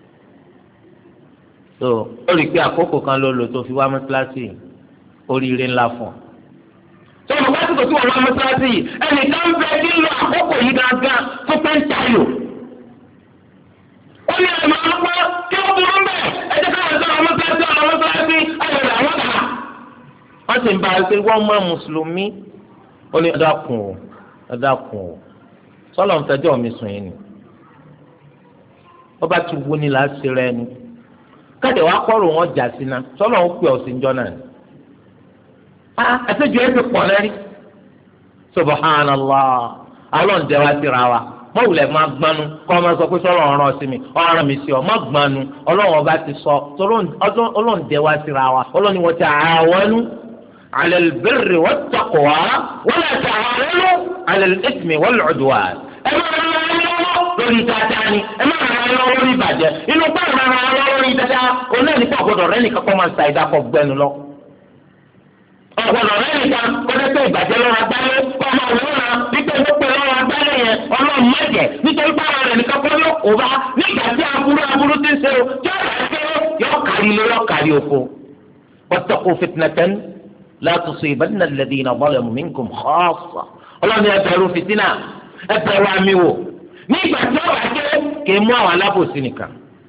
tó o rí i pé àkókò kan ló lò tó fi wá mọ́tíláṣí oríire ńlá fún ọ. tó o bá ti kò tí wọ́n wá mọ́tíláṣí yìí ẹnìkan bẹ kí ń lo àkókò yìí gángan fún pẹ́ńtàlù ó ní ẹ̀mọ́ ọ̀pọ̀ kí ó burú bẹ́ẹ̀ ẹ̀jẹ̀ káwọn sọ àwọn mọ́sálásí àwọn mọ́sálásí ayọ̀dà àwọn kà. wọ́n sì ń bá a ṣe wọ́n mọ́ mùsùlùmí ó ní ẹ̀dákun o ẹ̀dákun o sọ́lọ̀ ń fẹjọ́ mi sùn yín ni ọba ti wú ni láti rẹ ni káde wàá kọ́rọ̀ wọn jà sí náà sọ́nà ó pè ọ̀sìn jọ náà ẹsẹ̀ ju ẹsẹ̀ pọ̀ lẹ́rí subhanallah alọ́ǹdẹ wa síra wa mọ̀wùlẹ̀ máa gbanu kọ́ máa sọ pé sọ́lọ́ ọ̀ràn sí mi ọ̀ràn mi sí ọ má gbanu ọlọ́run ọba ti sọ ọlọ́ǹdẹ wa síra wa ọlọ́ni wọ́n ti àwọnú ala al-birri wat-taqwa wala ta'awanu ala al-ithmi wal-'udwan ẹ máa ń lọ lórí dáadáa ni ẹ máa ń lọ lórí ìbàjẹ́ inú bá ń lọ lórí dáadáa onáà nípa ọ̀gbọ́dọ̀ rẹ nìkan kọ́ máa ń sa ìdákọ̀ gbẹnu lọ ọ̀gbọ́dọ̀ rẹ nìkan kọ́dẹ́tẹ̀ ìbàjẹ́ lọ́wọ́ agbálẹ̀ ọmọ òwúrọ̀ nípa ìwọ́pẹ̀ lọ́wọ́ agbálẹ̀ yẹn ọlọ́run mẹ́jẹ̀ nítorí pé àwọn rẹ̀ nìkan kọ́ ló kó bá nígbà tí aburú aburú ti ń ṣe o tí ó rà ṣe yọ kárí ilé yọ kárí oko. wattaqu fitnatan la tusibanna alladhina zalamu minkum khassa ọlọ́run ẹ bẹ̀rù fìtínà ẹ bẹ̀rù àmì wò nígbà tí ó rà ṣe kì í mú àwọn alábòsí nìkan.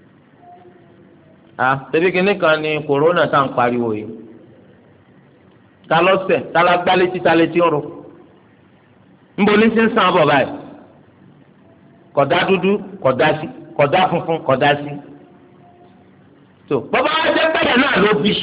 ah tẹbi kìnnì kan ni kòrónà tá à ń pariwo yìí ta lọ́sẹ̀ ta la gbá létí ta létí ọ̀rọ̀ nbọ ní sí ń sàn bọ̀ báyìí kọ̀dá dúdú kọ̀dá sí kọ̀dá funfun kọ̀dá sí tó bàbá wa jẹ́ pẹ̀lẹ́ náà ló bí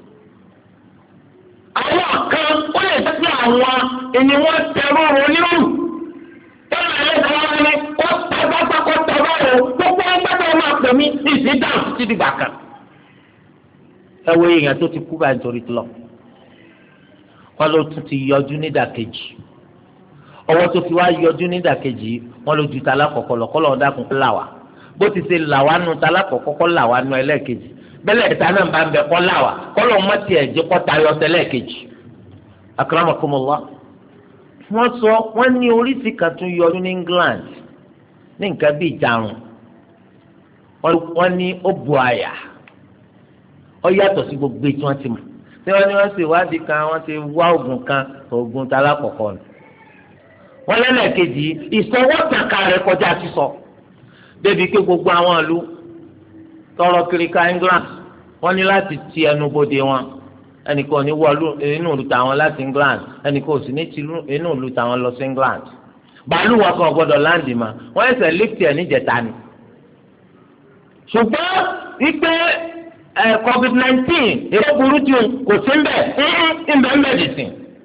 àwọn kan ó lè jẹ́ pé àwọn ẹni wọ́n tẹ̀rù onírúurú tẹ́lẹ̀ ẹlẹ́sẹ̀ wọn ni wọ́n tẹ̀gbọ́ pàkọ́ tẹ̀rù ọ̀rọ̀ gbogbo ẹgbẹ́ máa pè mí ìsìn dáhùn títí dìgbà kan ẹ wo èèyàn tó ti kú báyìí nítorí tó lọ wọn ló tún ti yọjú nídàkejì ọwọ́ tó fi wá yọjú nídàkejì wọn ló ju tala kọ̀kọ́ lọ kọ́ lọ́ọ́ dákun là wá bó ti ṣe là wá nu tala kọ̀kọ́ kọ́ là wá nu ẹlẹ́ẹ̀kejì bẹ́lẹ̀ ìta náà bá ń bẹ kọ́ là wá kọ́ lọ́ọ́ mọ́tì ẹ̀jẹ̀ kọ́ tayọ tẹ́lẹ̀kejì. akramakumullah wọ́n sọ wọ́n ní oríṣi kan tún yọjú ní England ní nǹkan bíi ìjarun wọ́n ní ó bu àyà ó yàtọ̀ sí gbogbo ètò wọn ti mọ̀ tí wọ́n ní wọ́n sì wádìí kan wọ́n ti wá oògùn kan oògùn tala kọ̀kọ́ ni wọ́n lẹ́lẹ́kejì ìsọwọ́tàkà rẹ̀ kọjá sísọ débi pé gbogbo àwọn ìlú tọrọ kiri ká England wọ́n ní láti ti ẹnu bodè wọn ẹnìkan ní wọ inú ìlú tàwọn láti England ẹnìkan ò sì ní ti inú ìlú tàwọn lọ sí England bàálù wọn kan gbọ́dọ̀ láǹdì mà wọ́n ẹsẹ̀ lift ẹ̀ níjẹta ni ṣùgbọ́n wípé ẹ covid nineteen èyí burú tí kò sí ń bẹ̀ ń bẹ̀ ń bẹ̀ dì sí.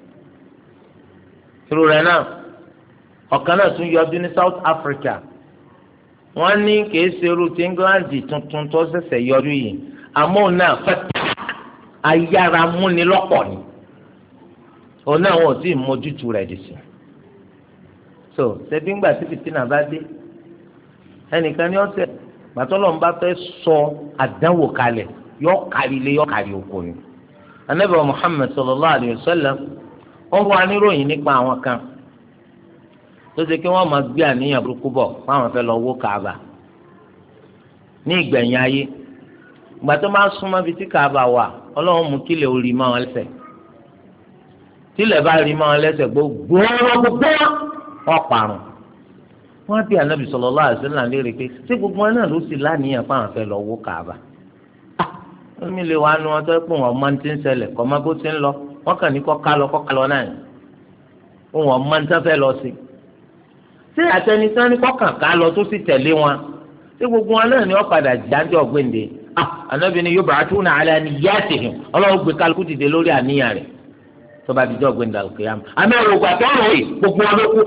irú rẹ̀ náà ọ̀kan náà tún yọjú ní South Africa wọ́n ní kìí ṣe irú ti England tuntun tó ṣẹ̀ṣẹ̀ yọjú yìí àmọ́ náà fẹ́tà ayára múni lọ́pọ̀ ni òun náà wọn ò tí ì mójútu rẹ̀ dì sí. so ṣebí ńgbà tí fìtínà bá dé ẹnìkan ní ọ̀sẹ̀ gbàtọ́lọ́ ń bá fẹ́ sọ àdánwò kalẹ̀ yọ kárí ilé yọ kárí oko ni. Ànábì Muhammad sallallahu alayhi wa sallam wọ́n wá níròyìn nípa àwọn kan tó ṣe kí wọ́n máa gbé àníyàn burúkú bọ̀ fáwọn fẹ́ lọ wó Kaaba ní ìgbẹ̀yìn ayé ìgbà tó máa súnmọ́ bíi tí Kaaba wà Ọlọ́run mú kílẹ̀ orí mọ́ wọn lẹ́sẹ̀ tílẹ̀ bá rí mọ́ wọn lẹ́sẹ̀ gbogbo gbogbo wọn parun wọ́n bí Ànábì sallallahu alaihi wasallam léèrè pé ṣé gbogbo wọn náà ló sì láníyàn fáwọn fẹ́ lọ wó Kaaba ah mi lè wá nu wọn tó pé wọn máa ń ti ń ṣẹlẹ̀ kọ́ máa bó ti ń lọ wọ́n kàn ní kọ́ ká lọ kọ́ ká lọ náà wọn máa ń tán fẹ́ lọ sí ṣé àtẹnisán ní kọ́kàn ká lọ tó sì tẹ̀lé wọn ṣé gbogbo wọn náà ni wọ́n padà jáde ọ̀gbẹ́ǹde ah Ànábì ni yub'athuna ala niyyatihim Ọlọ́run gbé kálukú dìde lórí àníyàn rẹ̀ tó bá dijọ́ ọ̀gbẹ́ǹde al-qiyam àmì ẹ̀rọ ògbà tó rò yìí gbogbo wọn ló kú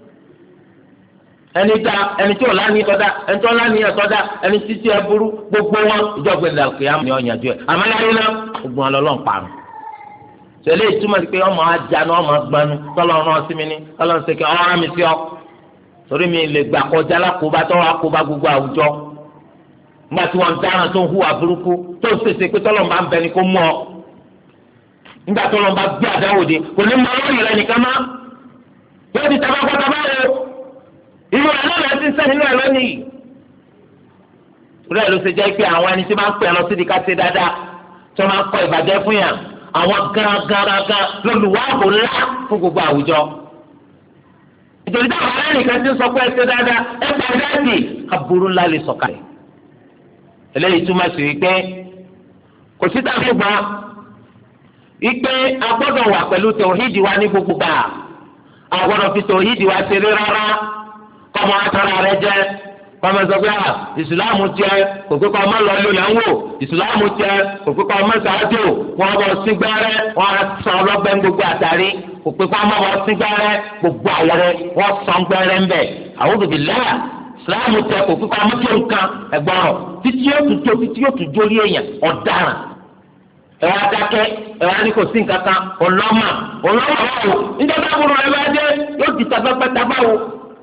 ẹni tá ẹni tí ò láni tọ́da ẹni tó láni ẹ̀ tọ́da ẹni títí ẹ burú gbogbo wọn ìjọ ọ̀gbẹ́ǹde al-qiyam ni ọ̀yànjú ẹ̀ àmọ́ láyé náà gbogbo wọn lọ́lọ́ parun tẹ̀lé ìtumọ̀ sí pé ọmọ ajanu ọmọ gbanu tọ́lọ́run ọ̀sìn mi ní tọ́lọ́run ṣe kí ọ̀rọ̀ mi sí ọ torí mi lè gbà kọjá lákòóbá tó wà kóbá gbogbo àwùjọ nígbà tí wọn dáràn tó ń hùwà burúkú tó ń ṣèṣe pé tọ́lọ́run bá ń bẹ ní kó mú ọ nígbà tọ́lọ́run bá gbé àdáwò dé kò ní mọ lórí rẹ nìkan má yóò di tabakọ́ta báwo irú ẹ̀ náà ti ń sẹ́ nínú ẹ̀ lónìí rẹ̀ ló ṣe jẹ́ pé àwọn ẹni tí máa ń pè lọ síbi ká ṣe dáadáa tí wọ́n máa ń kọ ìbàjẹ́ fún yàn àwọn gánagánagán lọ́lùwàbò ńlá fún gbogbo àwùjọ. ìjọba táwọn aláìníkan ti ń sọ pé ẹ ṣe dáadáa ẹ pa dáàdì aburú ńlá lè sọ̀kalẹ̀. eléyìí túmọ̀ sí wípé kò sí tàbí gbà wípé a gbọ́dọ̀ wà pẹ̀lú tòhídìí wa ní gbogbo gbà a gbọ́dọ̀ fi tòhídìí wa ṣeré rárá kọ́mọ atọ́ra rẹ jẹ́ kọ́mọ sọ pé à ìsìláàmù tiẹ̀ kò pé kọ́ ọmọ lọ lé lẹ́wọ̀ ìsìláàmù tiẹ̀ kò pé kọ́ ọmọ sàájò wọn bọ̀ sí gbẹ́rẹ́ wọn sọ ọlọ́gbẹ́ gbogbo àtàrí kò pé kọ́ ọmọ bọ̀ sí gbẹ́rẹ́ gbogbo àwọ̀rẹ́ wọn sọ gbẹ́rẹ́ ń bẹ̀ a'udhu billah ìsìláàmù tiẹ̀ kò pé kọ́ ọmọ tó nǹkan ẹ̀gbọ́n títí yóò tún jó títí yóò tún jó lé èèyàn ọ̀daràn ẹ wá dákẹ́ ẹ wá ní kò sí nǹkan kan ọlọ́mà ọlọ́mà wò níjọba àbúrò ẹ bá dé yóò ti tabẹ́pẹ́ tabáwo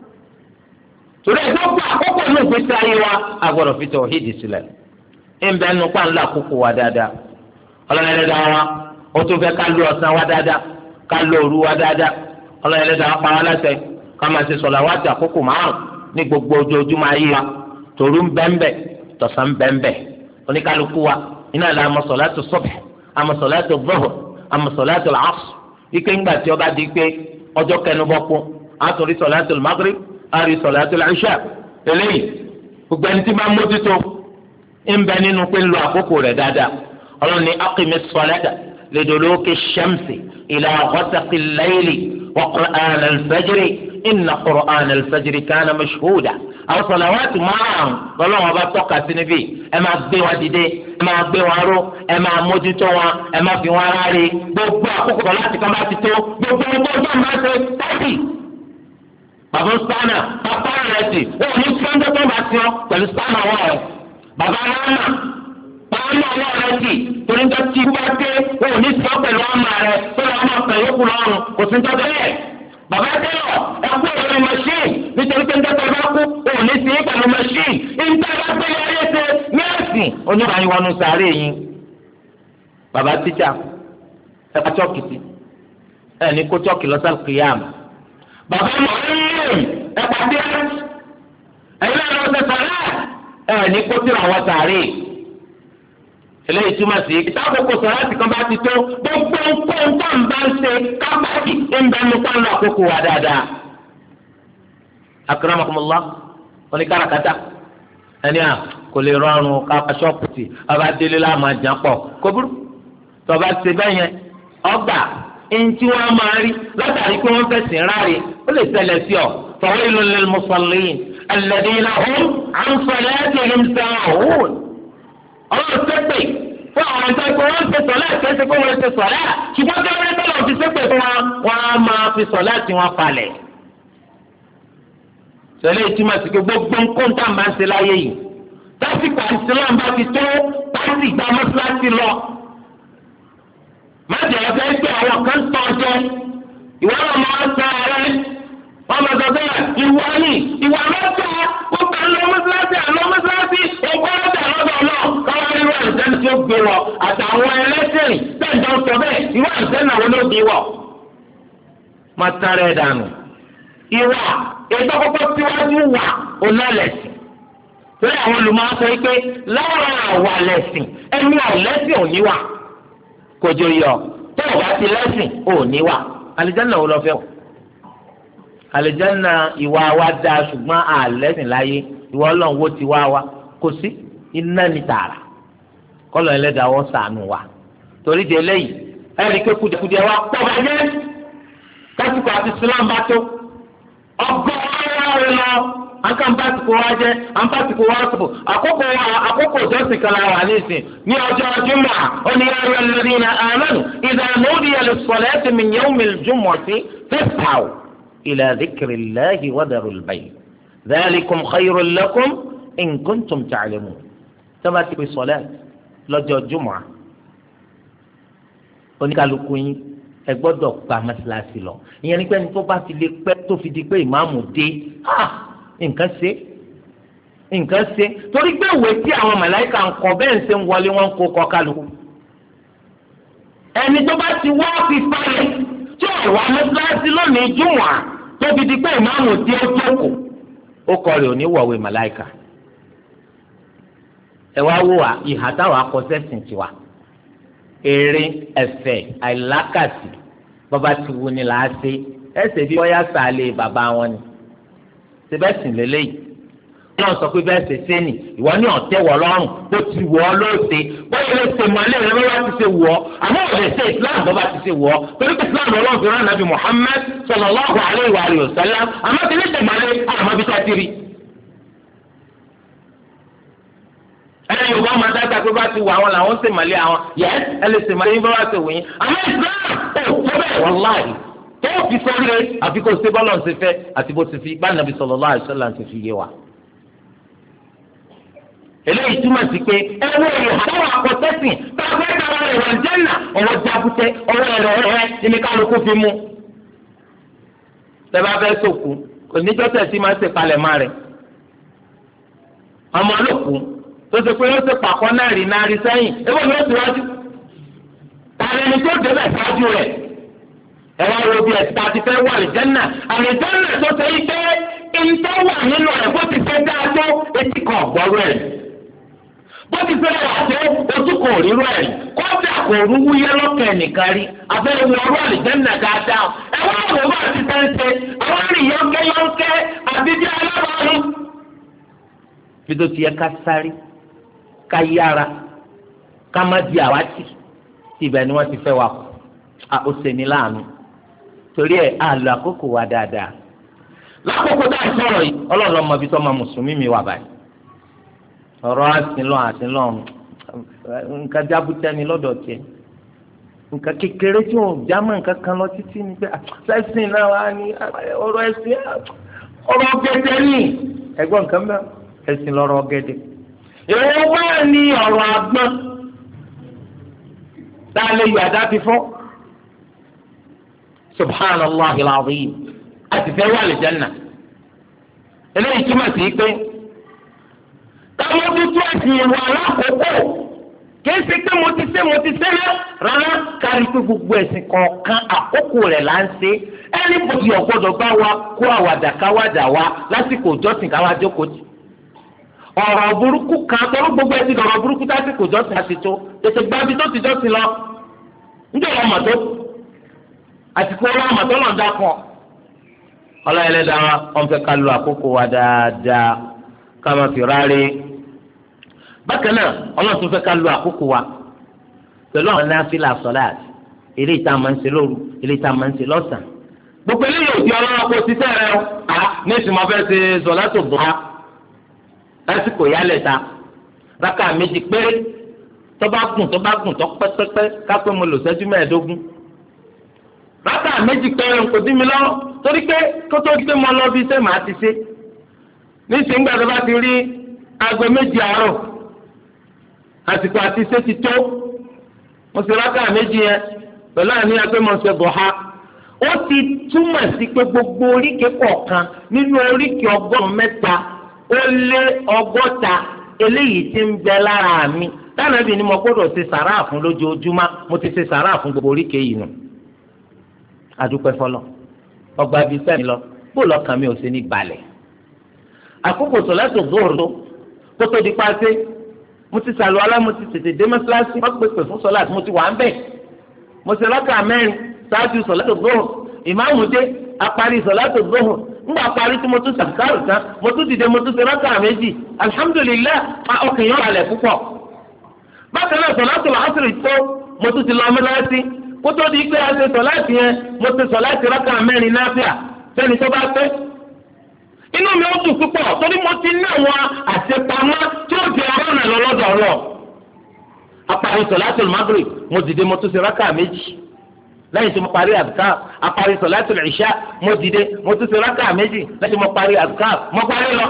torí ẹ gbọ́dọ̀ àkókò ní ìgbésí ayé wa agbọ́dọ̀ fi tauhidi sílẹ̀ ń bẹ nu pàǹlà àkókò wa dáadáa ọlọ́yẹlẹ́dàá wa ó tún fẹ́ ká lo ọ̀sán wa dáadáa ká lo òru wa dáadáa ọlọ́yẹlẹ́dàá wa pa wá láṣẹ ká máa ṣe sọ̀lá wá ti àkókò márùn ní gbogbo ojoojúmọ́ ayé wa tòru ń bẹ́ńbẹ́ tọ̀sán ń bẹ́ńbẹ́ oníkálukú wa iná la àmọ́ sọ̀látù subh àmọ́ sọ̀látù dhuhr àmọ́ sọ̀látù al-asr ike ńgbà tí ọba di pé ọjọ́ kẹnubọ́kú àtúrí sọ̀látù al-maghrib àrí sọ̀látù al-isha eléyìí gbogbo ẹni tí máa mójútó ń bẹ nínú pé ń lo àkókò rẹ̀ dáadáa ọlọ́run ní aqimis salata liduluki shamsi ila ghasaqi al-layli wa qur'an al-fajri inna qur'an al-fajri kana mashhuda àwọn sọ̀làwátì márùn lọ́lọ́wọ́n bá tọ́ka sí níbí ẹ máa gbé wọn dìde ẹ máa gbé wọn ró ẹ máa mójútó wọn ẹ máa fi wọn ráre gbogbo àkókò sọ̀láàtì kan bá ti tó gbogbo ọgbọ́n ọjọ́ máa ṣe tábì. bàbá spana bàbá rẹ̀ sì wọ́n ní sọ́ńdọ́ tó bá tiọ́ pẹ̀lú spana wọ̀ ẹ́ bàbá rama bàbá náà wọ̀ rẹ̀ sì torí ń tọ́ tí bá dé wọ́n ní sọ́ pẹ̀lú ọmọ rẹ̀ pẹ̀lú ọmọ pẹ̀lú òkú lọ́rùn kò sí ń tọ́ bẹ́ẹ̀ bàbá tẹ́lọ̀ ẹ̀kú ìrìn machine nítorí pé nígbà tó bá kú òun ní sí pẹ̀lú machine nígbà bá gbé ayé ṣe ní ẹ̀sìn oníbàáyí wọnú sàárè yín bàbá tíjà ẹ̀ka chọ́ọ̀kìtì ẹ̀ ní kó chọ́ọ̀kì lọ sálù kìyàm bàbá mọ̀ọ́yìn ẹ̀ka díẹ̀ ẹ̀yin náà lọ sẹ̀ sàrẹ́ ẹ̀ ní kó tìrọ̀ àwọn sàárè eléyìí túmọ̀ sí ìtàkùkù sọ̀rọ̀ àti kan bá ti tó gbogbo nǹkan tó ń bá ń ṣe kábàdì ń bẹ ní pàǹdà àkókò wa dáadáa. akramakumullah wọn ní káràkátà ẹni à kò lè rọrùn kápá ṣọ́ọ̀pù tì ọba délé láàmú àjà pọ̀ kó burú tọba ṣe bẹ́ẹ̀ yẹn ọgbà ẹni tí wọ́n máa rí látàrí pé wọ́n fẹ̀sìn ráre ó lè ṣẹlẹ̀ sí ọ fawailul lil musallin alladhina hum an salatihim sahun ọlọ́run ṣépè fún àwọn ẹ̀ńtọ́ pé wọ́n ń ṣe sọ̀lá àti ẹ̀ṣẹ̀ pé wọ́n ń ṣe sọ̀lá ṣùgbọ́n tí wọ́n ń tọ́lọ̀ fi ṣépè fún wọn wọ́n á máa fi sọ̀lá tí wọ́n falẹ̀. sọ̀lá ìtumọ̀ sí pé gbogbo nǹkan tá à ń bá ń ṣe láyé yìí tásìkò àìsílám bá ti tó pàṣẹ ìgbà mọ́ṣáláṣí lọ. má jẹ́ ọ̀fẹ́ pé àwọn kan tọ́ ọjọ́ ìwọ náà máa ń sọ ààrẹ wọ́n máa sọ bẹ́ẹ̀ ìwọ ni ìwà lọ́tọ̀ ó kà ń lọ mọ́ṣáláṣí àlọ́ mọ́ṣáláṣí ògbó lọ́tọ̀ lọ́dọ̀ náà káwọn irú àìsàn tí ó gbé wọ àtàwọn ẹlẹ́sìn tẹ̀jọ́ sọ bẹ́ẹ̀ irú àìsàn náà wọn ló gbé wọ. má tara ẹ̀ dànù ìwà ètò kọ́kọ́ síwájú wà onálẹ̀sìn torí àwọn olùmọ̀ sọ pé lára àwà lẹ̀sìn ẹni àìlẹ́sìn ò ní wà kòjò yọ tó o bá ti lẹ́sìn ò ní wà àlìjánnà wo lọ fẹ́ wọ̀ àlìjánnà ìwà wa dáa ṣùgbọ́n àlẹ́sìn láyé ìwà ọlọ́run wo ti wá wa kò sí iná ní tààrà kọ́lọ̀ ẹlẹ́dàá wọ́n sànù wa torí di eléyìí ẹ̀rí pé kùdìkùdì wa pọ̀ bàjẹ́ kásìkò àti sílámù bá tó ọgọ́rùn-ún lọ àǹkàǹpàtìkò wa jẹ́ àǹpàtìkò wa sọ̀rọ̀ àkókò wa àkókò ìjọsìn kan la wà nísìn ní ọjọ́ jùmọ̀ oníyàrá alladhina amanu idha nudiya lis-salati min yawmil jumu'ati fas'aw ila dhikrillahi wa dharul bay' dhalikum khayrun lakum in kuntum ta'lamun tọ́ba ti pè sọ̀lẹ́ lọ́jọ́ jùmọ̀ oníkàlùkù yín ẹ gbọ́dọ̀ gba mọ́sálásí lọ ìyẹn ní pé ní tó bá ti lè pẹ́ tó fi di pé ìmáàmù dé nǹkan ṣe nǹkan ṣe torí pé ìwé tí àwọn màláíkà ń kọ bẹ́ẹ̀ ń ṣe ń wọlé wọn kó kọ kálukú ẹni tó bá ti wá fi falẹ̀ tí ò wá mọ́sálásí lónìí jùmọ̀ tó fi di pé ìmáàmù dé ó jókòó ó kọ rẹ̀ ò ní wọ̀wé màláíkà ẹ wá wò wá ìhà táwọn akọsẹ́sìn tiwa eré ẹ̀fẹ̀ àìlákàtì bàbá ti wù ní làá ṣe ẹsẹ̀ bí wọ́n yá sàlẹ̀ bàbá wọn ni ṣe bẹ́ẹ̀ sìn lélẹ́yìí wọ́n sọ pé bẹ́ẹ̀ ṣe ṣe nì ìwọ ní ọ̀tẹ́ wọ̀ lọ́rùn bó ti wọ̀ ọ́ ló ṣe bóyá lè ṣe mọ́lẹ́ rẹ bá ti ṣe wọ̀ ọ́ àmọ́ ò lè ṣe Islam bó bá ti ṣe wọ̀ ọ́ torí pé Islam ọlọ́run fi rán nàbì Muhammad sallallahu alaihi wa alihi wasallam àmọ́ ti ní ṣe mọ́lẹ́ àmọ́ bí tá ti rí Yorùbá máa dáadáa pé bá ti wà àwọn làwọn ṣe màlẹ́ àwọn yẹ ẹ lè ṣe màlẹ́ yín bá wà ṣe wò yín àmọ́ Islam ó tó bẹ́ẹ̀ wàláhì tó fi sọ́ọ́rẹ́ àfi kò ṣe bọ́lọ̀ ṣe fẹ́ àti bó ti fi bá Nàbí sallallahu alaihi wasallam ti fi yé wa. eléyìí túmọ̀ sí pé ẹwọ́ ìhà táwọn akọ̀tẹ́sìn bá a fẹ́ dára rẹ̀ wà jẹ́nà ọwọ́ jábútẹ́ ọwọ́ ẹ̀rọ ẹ̀ ní kálukú fi mú. tẹ́ bá fẹ́ sòkú oníjọ́tẹ̀ sí máa ń ṣèpalẹ̀ máa rẹ̀ ọmọ olókù tó ṣe pé ó ṣe pàkọ́ náà rí náà rí sẹ́yìn ebó ni ó ti wájú tààrà ẹni tó débẹ̀ ṣáájú rẹ̀ ẹ wá wo bí ẹ̀sìn àti fẹ́ wà lè jẹ́nà àlè jẹ́nà tó ṣe yí pé ìtọ́ wà nínú ẹ̀ bó ti fẹ́ dáa tó etí kan ọ̀gbọ́rú ẹ̀ bó ti fẹ́ wà tó ojú kan òrírú ẹ̀ kọ́ńtà kò rúwú yẹ lọ́kẹ́ nìkan rí abẹ́rẹ́ wọn ọ̀rọ̀ àlè jẹ́nà dáadáa ẹ wá wò bá ti fẹ́ ṣe àwọn rìn yọ̀ǹkẹ́ yọ̀ǹkẹ́ àti bí alábàárù bí tó ti yẹ ká sáré ká yára ká má di àwátì ibẹ̀ ni wọ́n ti fẹ́ wa kù ó ṣe ní láàánú torí ẹ̀ á lo àkókò wa dáadáa lákòókò tá a sọ̀rọ̀ yìí ọlọ́run ọmọ ibi tó ọmọ mùsùlùmí mi wà báyìí ọ̀rọ̀ àsìnlọ́ àsìnlọ́ nǹkan jábútẹ́ ni lọ́dọ̀ tiẹ̀ nǹkan kékeré tí ò jámọ́ nǹkan kan lọ títí ni pé sẹ́sìn náà wà ní ọ̀rọ̀ ẹ̀sìn ọ̀rọ̀ gẹ́gẹ́ ní ẹ̀gbọ́n nǹkan mẹ́rin ẹ̀sìn lọ́rọ̀ gẹ́gẹ́ ìwọ wá ní ọ̀rọ̀ àgbọn tá a lè yọ àdá fi fọ́ subhanallah alazim àti fẹ́ wà lìjánà eléyìí túmọ̀ sí pé káwọn tuntun ẹ̀sìn ìwà alákòókò kìí ṣe pé mo ti ṣe mo ti ṣe náà rárá kárí pé gbogbo ẹ̀sìn kọ̀ọ̀kan àkókò rẹ̀ là ń ṣe ẹni bòdì ọ̀gbọ́dọ̀ bá wa kó àwàdà káwàdà wa lásìkò ìjọsìn káwá jókòó tì ọ̀rọ̀ burúkú kan tọ́lú gbogbo ẹtì ọ̀rọ̀ burúkú lásìkò ìjọsìn àti tó tètè gbábi tó ti jọ́sìn lọ níjẹ́ ìwọ mọ̀tó àsìkò ọlọ́run mọ̀tó náà dákọ̀ ọlọ́yẹlẹ́dàá wa wọ́n fẹ́ ká lo àkókò wa dáadáa ká má fi ráre bákan náà ọlọ́run tún fẹ́ ká lo àkókò wa pẹ̀lú àwọn náfìlà sọ́láàtì eré ìta máa ń ṣe lóru eré ìta máa ń ṣe lọ́sàn gbogbo eléyìí ò di ọlọ́run kò sí sẹ́rẹ̀ o ní ìsìnkú ọ̀fẹ́ ṣe sọ̀látò dùhà lásìkò yálẹ̀ ta rákà méjì péré tó bá gùn tó bá gùn tó pẹ́pẹ́pẹ́ kápẹ́ mo lò sẹ́jú mẹ́ẹ̀ẹ́dógún rákà méjì péré kò dín mi lọ́wọ́ torí pé kó tó gbé mọ́ lọ bí iṣẹ́ màá ti ṣe níṣìí ńgbà tó bá ti rí aago méjì àárọ̀ àsìkò àti iṣẹ́ ti tó mo ṣe rákà méjì yẹn pẹ̀lú àníyàn pé mo ṣe dùhà ó ti túmọ̀ sí pé gbogbo oríkèé kọ̀ọ̀kan nínú oríkèé ọgọ́rùn-ún mẹ́ta ó lé ọgọ́ta eléyìí tí ń bẹ lára mi dáná bí ni mo gbọ́dọ̀ ṣe sàrà fún lójoojúmọ́ mo ti ṣe sàrà fún gbogbo oríkèé yìí nù adúpẹ́ fọlọ́ ọgbà bíi sẹ́mi lọ bó lọ́kàn mi ò ṣe ní balẹ̀ àkókò sọ̀látò zuhur kó tó di paṣẹ mo ti sàlù alá mo ti tètè dé mọ́ṣáláṣí wọ́n pèpè fún sọ̀látò mo ti wà ń bẹ̀ mo ṣe rákà mẹ́rin ṣáájú sọ̀látò zuhur ìmáàmù dé apari sọ̀látò zuhur ńgbà parí tí mo tún sàkárù tán mo tún dìde mo tún ṣe rákà méjì alihamudulilayi ọkàn yẹn balẹ̀ púpọ̀ bákan náà sọ̀látò làásìrì tó mo tún ti lọ mọ́ṣáláṣí kó tó di pé a ṣe sọ̀láàtì yẹn mo ti sọ̀láàtì rákà mẹ́rin náfíà sẹ́ni tó bá fẹ́. inú mi ó dùn púpọ̀ torí mo ti ní àwọn àṣepamọ́ tí ó di ọ̀rọ̀ náà lọ́lọ́dọ̀ ọ̀rọ̀. apari sọ̀láàtì magrib mo dìde mo tún ṣe rákà méjì lẹ́yìn tí mo parí àdùká apari sọ̀láàtì ìṣá mo dìde mo tún ṣe rákà méjì lẹ́yìn tí mo parí àdùká mo parí lọ.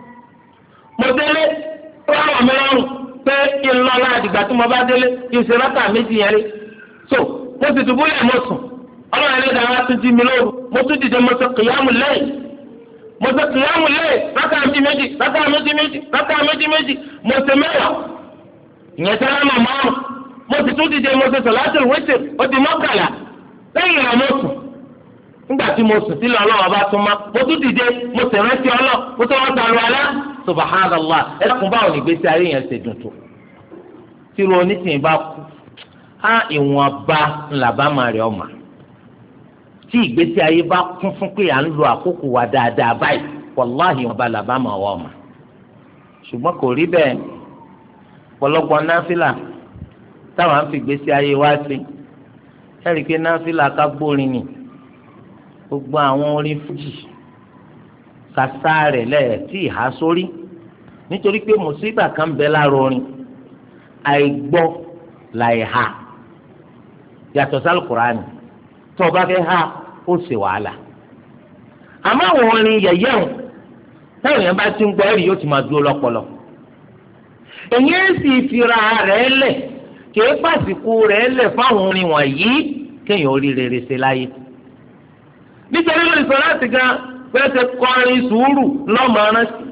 mo délé ráwọ̀ mi lọ́rùn pé kí n lọ láàdìgbà tí mo bá délé kí n ṣe rákà méjì yẹn rí. so mo sì dùbúlẹ̀ mo sùn ọlọ́run ẹlẹ́dàá wa tún jí mi lóru mo tún dìde mo ṣe kìyàmù lẹ́yìn mo ṣe kìyàmù lẹ́yìn rákà méjì méjì rákà méjì méjì rákà méjì méjì mo ṣe mẹ́wàá ìyẹn sẹ́lá mọ̀ márùn mo sì tún dìde mo ṣe sọ̀láṣẹ̀ wẹ́tẹ̀ ó di mọ́kànlá lẹ́yìn rẹ̀ mo sùn nígbà tí mo sùn sílẹ̀ ọlọ́run ọba tún má mo tún dìde mo sì rántí ọlọ́ mo tún wọ́n talu alá subhanallah ẹ dákun báwo ni ìgbésí ayé yẹn ṣe dùn tó tí ro onítìyìn bá kú á ìwọ̀nba ńlábàámà rẹ̀ ọ̀mà tí ìgbésí ayé bá kún fún pé à ń lo àkókò wa dáadáa báyìí wàláhì ìwọ̀nba làbàámà wọ̀ ọ̀mà ṣùgbọ́n kò rí bẹ́ẹ̀ pọ̀lọpọ̀ náfìlà táwọn á fi ìgbésí ayé wá sí ẹ̀rí pé náfìlà ká gbórin ni gbogbo àwọn orin fújì kásá rẹ̀ lẹ́ẹ̀ tí ìhá sórí nítorí pé mùsíbà kan bẹ lára orin àìgbọ́ láì ha yàtọ̀ sálù kùránì tó o bá fẹ́ ha ó ṣe wàhálà àmọ́ àwọn orin yẹ̀yẹ́ o táwọn èèyàn bá ti ń gbọ́ ẹ̀rí yóò ti máa dúró lọ́pọlọ èyí sì fira rẹ̀ lẹ̀ kì í pàṣípò rẹ̀ lẹ̀ fáwọn orin wọ̀nyí kéèyàn orí rere ṣe láyé nítorí lórí sọ láti gan bẹ́ẹ̀ ṣe kọrin sùúrù lọ́mọ aránsì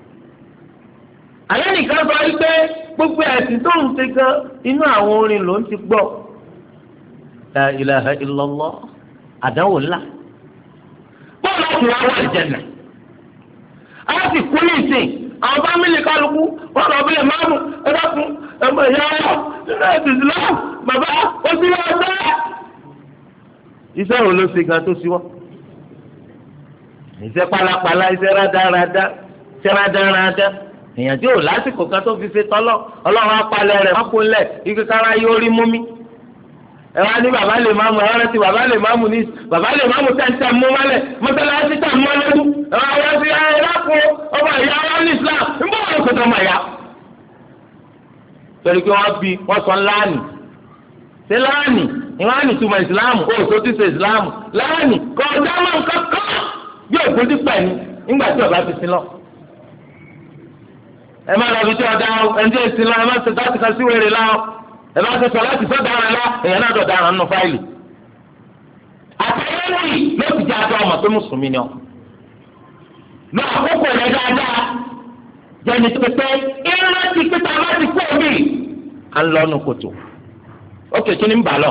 àlẹ́ nìkan sọ wípé gbogbo ẹ̀sìn tó ń ṣe gan inú àwọn orin ló ń ti gbọ́ la ilaha illallah àdánwò ńlá bọ́ọ̀lù láti wá wà ìjẹ̀nà á sì kú ní ìsìn àwọn fámìlì kálukú wọn lọ bílẹ̀ márùn ẹ̀dọ́kùn ẹ̀mọ̀ ìyá ọ̀ nínú ẹ̀sìn Islam bàbá ó sì wá ọ̀sẹ̀. iṣẹ́ wo ló ṣe gan tó ṣíwọ́ iṣẹ́ pálapàla iṣẹ́ rádaràda iṣẹ́ rádaràda èèyàn tí ò lásìkò kan tó fi ṣe tọ́lọ̀ ọlọ́run apalẹ̀ rẹ̀ wọ́n kó lẹ̀ ike kára yóò rí mú mi. ẹ wá ní bàbá lè máa mú ẹ rántí bàbá lè máa mú ní bàbá lè máa mú tẹ̀ǹtẹ̀ mú wálẹ̀ mọ́tẹ́láṣí tẹ̀ mú ọlọ́dú ẹ wá wá sí ẹ lápò ọmọ ìyá wa ní Islam ń bọ̀ wọ́n kọ́tọ́ ọmọ ìyá. torí pé wọ́n bí wọ́n sọ láàánì ṣé láàánì ìwọ́n á ní túmọ̀ Islam ó tó ti ṣe Islam láàánì kọ́ ọ̀dá máa ń kọ́kọ́ bí ògbódì pẹ̀lú nígbà tí ọba fi sin lọ. ẹ má lọ bí tí ọ̀dà ẹni tí èsì lọ ẹ má ṣe láti kan sí wèrè lọ ẹ má ṣe sọ láti sọ dára lọ èèyàn náà dọ̀ dára nínú fáìlì. àtẹ̀yẹ́wò yìí ló ti jẹ́ àjọ ọmọ pé mùsùlùmí ni ọ. lọ àkókò rẹ dáadáa jẹni pépé iná ti pété a má ti kú omi. à ń lọ nu kòtò ó kèké ní bàlọ̀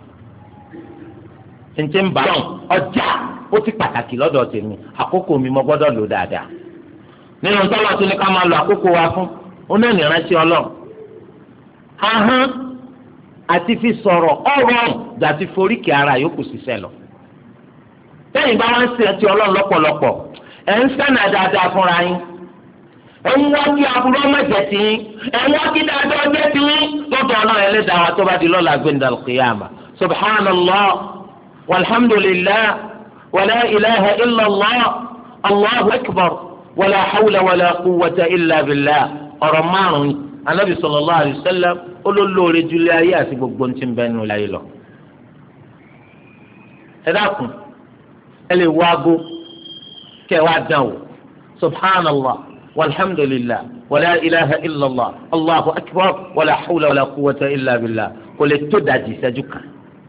ntí ń bàlọ̀ ọjà ó ti pàtàkì lọ́dọ̀ tèmi àkókò mi mo gbọ́dọ̀ lò dáadáa nínú tọ́lá tó ní ká máa lo àkókò wa fún ó náà ní ìrántí ọlọ́run ahọ́n àti fi sọ̀rọ̀ ọ̀rọ̀ dàti foríkì ara yòókù ṣiṣẹ́ lọ lẹ́yìn bá wọn ń ṣe ẹtì ọlọ́run lọ́pọ̀lọpọ̀ ẹ̀ ń sẹ́nà dáadáa fúnra yín ẹ̀ ń wá kí aburú ọmọ jẹ ti yín ẹ̀ ń wá kí dáadáa jẹ ti yín lọ́dọ̀ ọlọ́run ẹlẹ́dàá wa tó bá di lọ́la gbẹ̀ndàl qiyama subhanallah walhamdulillah wala ilaha illallah allahu akbar wala hawla wala quwwata illa billah ọ̀rọ̀ márùn anabi sallallahu alayhi wa sallam olólóore julẹ ayé àti gbogbo ntí bẹ nù láyé lọ. ẹ dákun ẹ lè wá ago kẹ wá dán o subhanallah walhamdulillah wala ilaha illallah allahu akbar wala hawla wala quwwata illa billah kò lè tó dajì ìṣẹ́jú kan.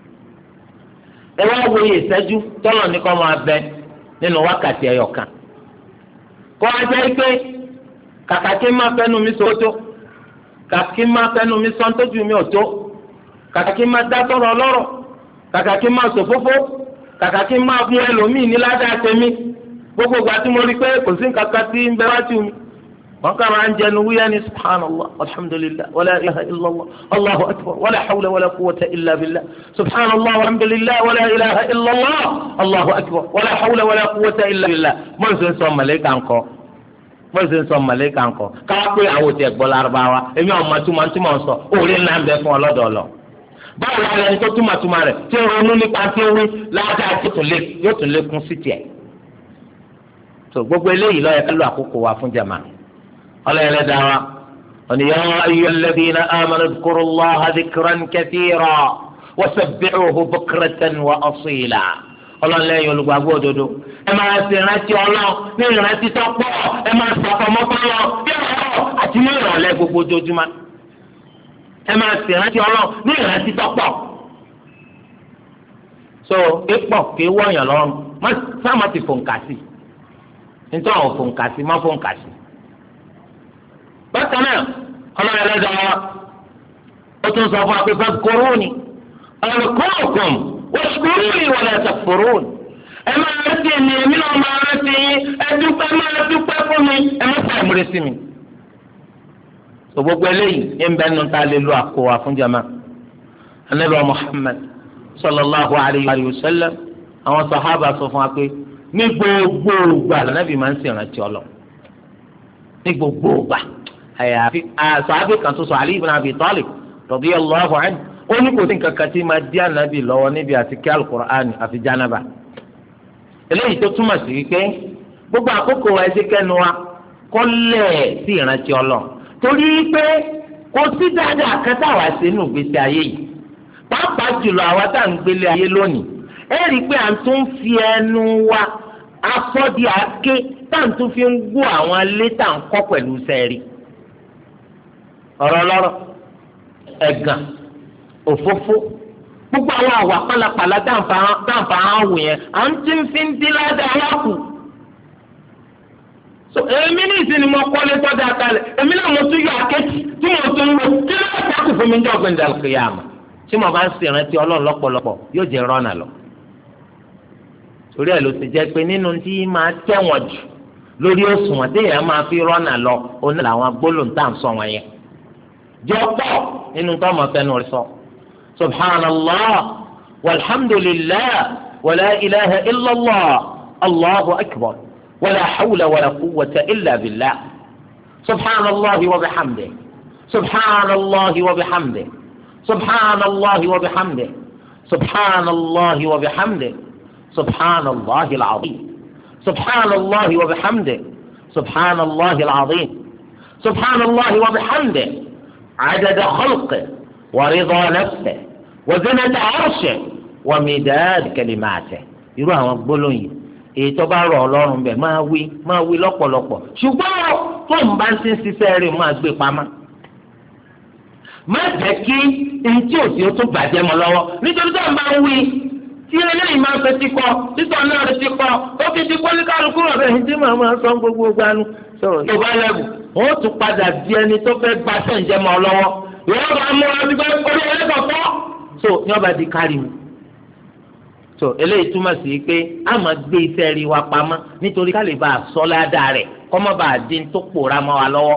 ẹ wá wo iye ìṣẹ́jú tọ́lọ̀ ní kọ́ máa bẹ nínú wákàtí ẹyọ kan. kọ́ ajá pé kàkà kí n máa fẹ́nu mi sọ́tò kàkà kí n máa fẹ́nu mi sọ́ntójú mi ọ̀tó kàkà kí n máa dá sọ̀rọ̀ ọlọ́rọ̀ kàkà kí n máa sòfófó kàkà kí n máa mú ẹlòmíì ní ládàá tèmi gbogbo ìgbà tí mo rí pé kò sí nǹkan kan tí ń bẹ wá tù mí wọn kà máa ń jẹnu wíyá ní subhanallah alhamdulillah wala ilaha illallah allahu akbar wala hawla wala quwwata illa billah subhanallah alhamdulillah wala ilaha illallah allahu akbar wala hawla wala quwwata illa billah mo ń sọ màláíkà ńkọ́ mo ń sọ màláíkà ńkọ́ káwá pé àwọn òtí ẹ̀gbọ́n lárúbáwá èmi ọmọ túmọ̀ túmọ̀ ń sọ òòrè ńlá ń bẹ fún ọlọ́dọ̀ ọlọ báwo la lẹni tó túmọ̀ túmọ̀ rẹ̀ tí ń ronú nípa tí ń wí ládàá yóò tún lékún sí tiẹ̀ tó gbogbo eléyìí ló yẹ ká lo àkókò wa fún jàmáà ọlọ́yẹ̀lẹ́ dára ọ̀nìyà ayyuhalladhina amanu dhkurullaha dhikran kathira wa sabbihuhu bukratan wa asila ọlọ́lẹ́yìn olùgbàgbọ́ òdodo ẹ máa ṣe ìrántí ọlọ́ ní ìrántí tó pọ̀ ẹ máa ṣàfọmọ́fọ́lọ́ bí ọ̀rọ̀ àti ní ìrọ̀lẹ́ gbogbo ojoojúmọ́ ẹ máa ṣe ìrántí ọlọ́ ní ìrántí tó pọ̀ so ipò kì í wọ̀nyàn lọ́rùn sáà má ti fòǹkà sí nítorí àwọn fòǹkà sí má fòǹkà sí. bákan náà ọlọ́run ẹlẹ́dàá wa ó tún sọ fún akpẹ́fẹ́ kúrúnì ọ̀rọ̀kọ́ọ̀kùn wọ́ṣukúrúnì wala takfurun ẹ máa rántí ẹni èmi náà máa rántí yín ẹ dúpẹ́ máa dúpẹ́ fún mi ẹ má sàì múre sí mi. tó gbogbo eléyìí ń bẹ́ẹ̀ nù tá a lè lo àkó wa fún jama anabi Muhammad sallallahu alayhi wa sallam àwọn sàhábà sọ fún wa pé ní gbogbo ìgbà anabi máa ń ṣèrántí Ọlọ́run ní gbogbo ìgbà àyàfi àṣàbí kan tó sọ Ali ibn Abi Talib radiyallahu anhu ó ní kò sí nǹkan kan tí máa dí ànábì lọ́wọ́ níbi àti kí alukur'an àfi jánábà eléyìí tó túmọ̀ sí wípé gbogbo àkókò wa ẹsẹ̀ kẹ́nu wa kọ́lẹ̀ sí ìrántí Ọlọ́run torí pé kò sí dáadáa kẹta wá sí inú ìgbésí ayé yìí pàápàá jùlọ àwa tá à ń gbélé ayé lónìí ẹ rí i pé à ń tún fi ẹnu wa afọ́dí àáké tá à ń tún fi ń gbọ́ àwọn ilé tá à ń kọ́ pẹ̀lú sẹ́ẹ̀rì ọ̀rọ̀ lọ́rọ̀ ẹ̀gàn òfófó gbogbo àwọn àwà pálapàla dáǹfà áwù yẹn à ń tí ń fi ń dín ládàá aláàkù. so èmi ní ìsinmi mo kọ́lé tọ́jà kalẹ̀ èmi náà mo tún yọ àkẹ́tì tí mo tún lò kí ló bá kù fún mi ní ọ̀gbìn dàlùkìyàmà tí mo bá ń ṣèrántí ọlọ́run lọ́pọ̀lọpọ̀ yóò jẹ́ rọ́nà lọ. torí ẹ̀ ló ti jẹ́ pé nínú tí máa tẹ̀wọ̀n jù lórí òṣùwọ̀n téèyàn máa fi rọ́nà lọ oní làwọn gbólóǹtà ń sọ wọn yẹn. jọ pọ̀ nínú tó ọmọ fẹ́nu rẹ sọ subhanallah walhamdulillah wala ilaha illallah allahu akbar wala hawla wala quwwata illa billah subhanallah wa bihamdihi subhanallah wa bihamdihi subhanallah wa bihamdihi subhanallah wa bihamdihi subhanallah al-azim subhanallah wa bihamdihi subhanallah al-azim subhanallah wa bihamdihi عدد خلقه ورضا نفسه وزنة عرشه ومداد كلماته irú àwọn gbólóhùn yìí èyí tó bá rọ̀ Ọlọ́run bẹ́ẹ̀ máa wí máa wí lọ́pọ̀lọpọ̀ ṣùgbọ́n tó ń bá ń ti ń ṣiṣẹ́ rẹ̀ máa gbé pamọ́ má jẹ́ kí ntí òsì ó tún bàjẹ́ mọ́ lọ́wọ́ nítorí tó ń bá ń wí tí eléyìí máa ń fetí kọ títọ́ náà rẹ̀ ti kọ ó fi ti kọ́lé kálukú rẹ̀ bẹ́ẹ̀ ní màá máa sọ gbogbo gbanu sọ̀rọ̀ tó bá lẹ́bù wọ́n tún padà di ẹni tó fẹ́ gba sẹ́ǹjẹ́ mọ́ lọ́wọ́ ìwọ́n bá mú ọdún bá kọ́lé ẹlẹ́kọ̀ọ́ fọ́ so ní ọba di kárí mi so eléyìí túmọ̀ sí pé a máa gbé iṣẹ́ rí wa pamọ́ nítorí ká lè bá a sọ ládàá rẹ̀ kọ́ mọ́ bá a dín tó pòórá mọ́ wa lọ́wọ́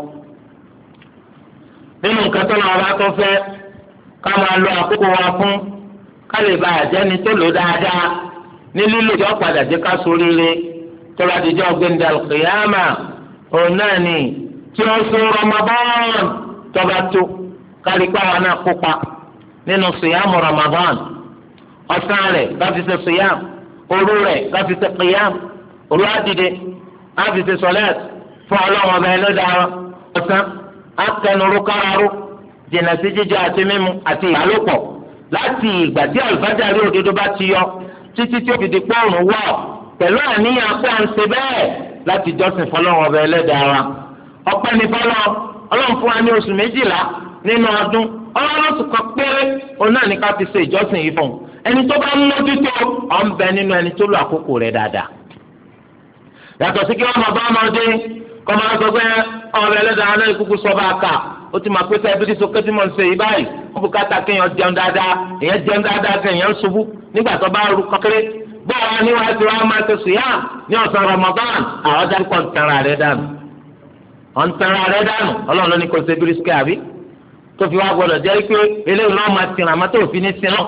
nínú nǹkan tó náà wá tó fẹ́ ká máa lo àkókò wa fún ká lè bá àjẹni tó lò dáadáa ní lílo ìjọ padà jẹ́ ká sóríire tó bá ti jẹ́ ọ̀gbìn dàlùkìyàmà òun náà ni tí wọ́n sún Ramadan tó bá tó kárí pé àwọn náà kópa nínú sùyàmù Ramadan ọ̀sán rẹ̀ láti ṣe sùyàmù òru rẹ̀ láti ṣe qiyam òru àdìde láti ṣe sọlẹ́t fún ọlọ́run ọba ẹlẹ́dàá ọ̀sán akẹnuru káraró jìnnà sí jíjẹ àti mímu àti ìbálòpọ̀ láti ìgbà tí àlùfáàjáde òdodo bá ti yọ títí tí ó fi di pọ́ọ̀rùn wọ̀ pẹ̀lú àníyàn pé à ń ṣe bẹ́ẹ̀ láti jọ́sìn fọlọ́run ọba ẹlẹ́dàá wa ọpẹ́ ní fọlọ́ ọlọ́run fún wa ní oṣù méjìlá nínú ọdún ọlọ́run oṣù kan péré òun náà ní ká fi ṣe ìjọ́sìn yìí fún un ẹni tó bá ń mójútó ọ̀ ń bẹ nínú ẹni tó lo àkókò rẹ̀ dáadáa yàtọ̀ sí kí wọ́n máa bá ọmọdé kọ́ máa sọ pé ọ̀rẹ́ ẹlẹ́dàá náà ikú sọ bá a kà ó ti máa pé sẹ́yìn bí ti sọ pé tí mo ń ṣe yìí báyìí wọ́n bu káta kéèyàn jẹun dáadáa èèyàn jẹun dáadáa kéèyàn ṣubú nígbà tó bá rú kékeré bọ́ọ̀ ni wọ́n ti wá máa ṣe sùyà ní ọ̀sán Ramadan àwọn dárí kan tẹ̀ra rẹ̀ dànù ọ̀n tẹ̀ra rẹ̀ dànù ọlọ́run ló ní kó ṣe bírísíkì àbí tó fi wá gbọdọ̀ jẹ́ pé eléyìí náà máa tìrà àmọ́ tó fi ní sinú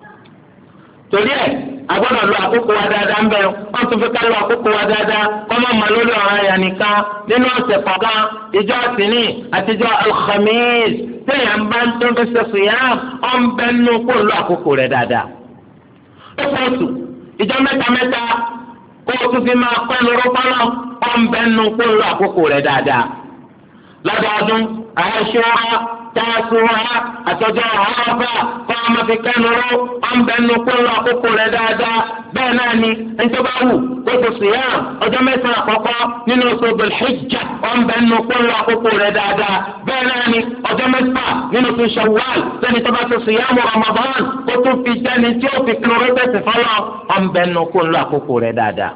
torí ẹ̀ agbọ́dọ̀ lo àkókò wa dáadáa ń bẹ̀rù wọ́n tún fi ká lo àkókò wa dáadáa kọ́ máa ma lórí ọ̀rọ̀ àyà nìkan nínú ọ̀sẹ̀ kọ̀ọ̀kan ìjọ àtìní àtijọ́ alhamis téèyàn bá ń tó ń fi ṣẹ̀ṣù yá ọ̀ ń bẹ́ nínú kó lo àkókò rẹ̀ dáadáa. ó fọ́ọ̀tù ìjọ mẹ́ta mẹ́ta kó o tún fi máa kọ́ ẹnu rọ́pọ́nà ọ̀ ń bẹ́ nínú kó lo àkókò rẹ̀ dáadáa. lọ́dọọdún àṣùrà tàṣùrà àtọ́jọ́ ọ̀hánfà kọ́ ọmọ fi kẹ́nu ró ọ̀nbẹ́nu kóló àkókò rẹ̀ dáadáa bẹ́ẹ̀ náà ni ẹnitọ́ba wù kó tó sùyàm ọjọ́ mẹ́sàn-án àkọ́kọ́ nínú oṣù Dhul-Hijja ọ̀nbẹ́nu kóló àkókò rẹ̀ dáadáa bẹ́ẹ̀ náà ni ọjọ́ mẹ́fà nínú oṣù Shawwal sẹ́ni tọ́ba tó sùyàm Ramadan kó tó fi jẹ́ni tí ó fi kẹ́nu ró tẹ̀sí fọlọ́ ọ̀nbẹ́nu kóló àkókò rẹ̀ dáadáa.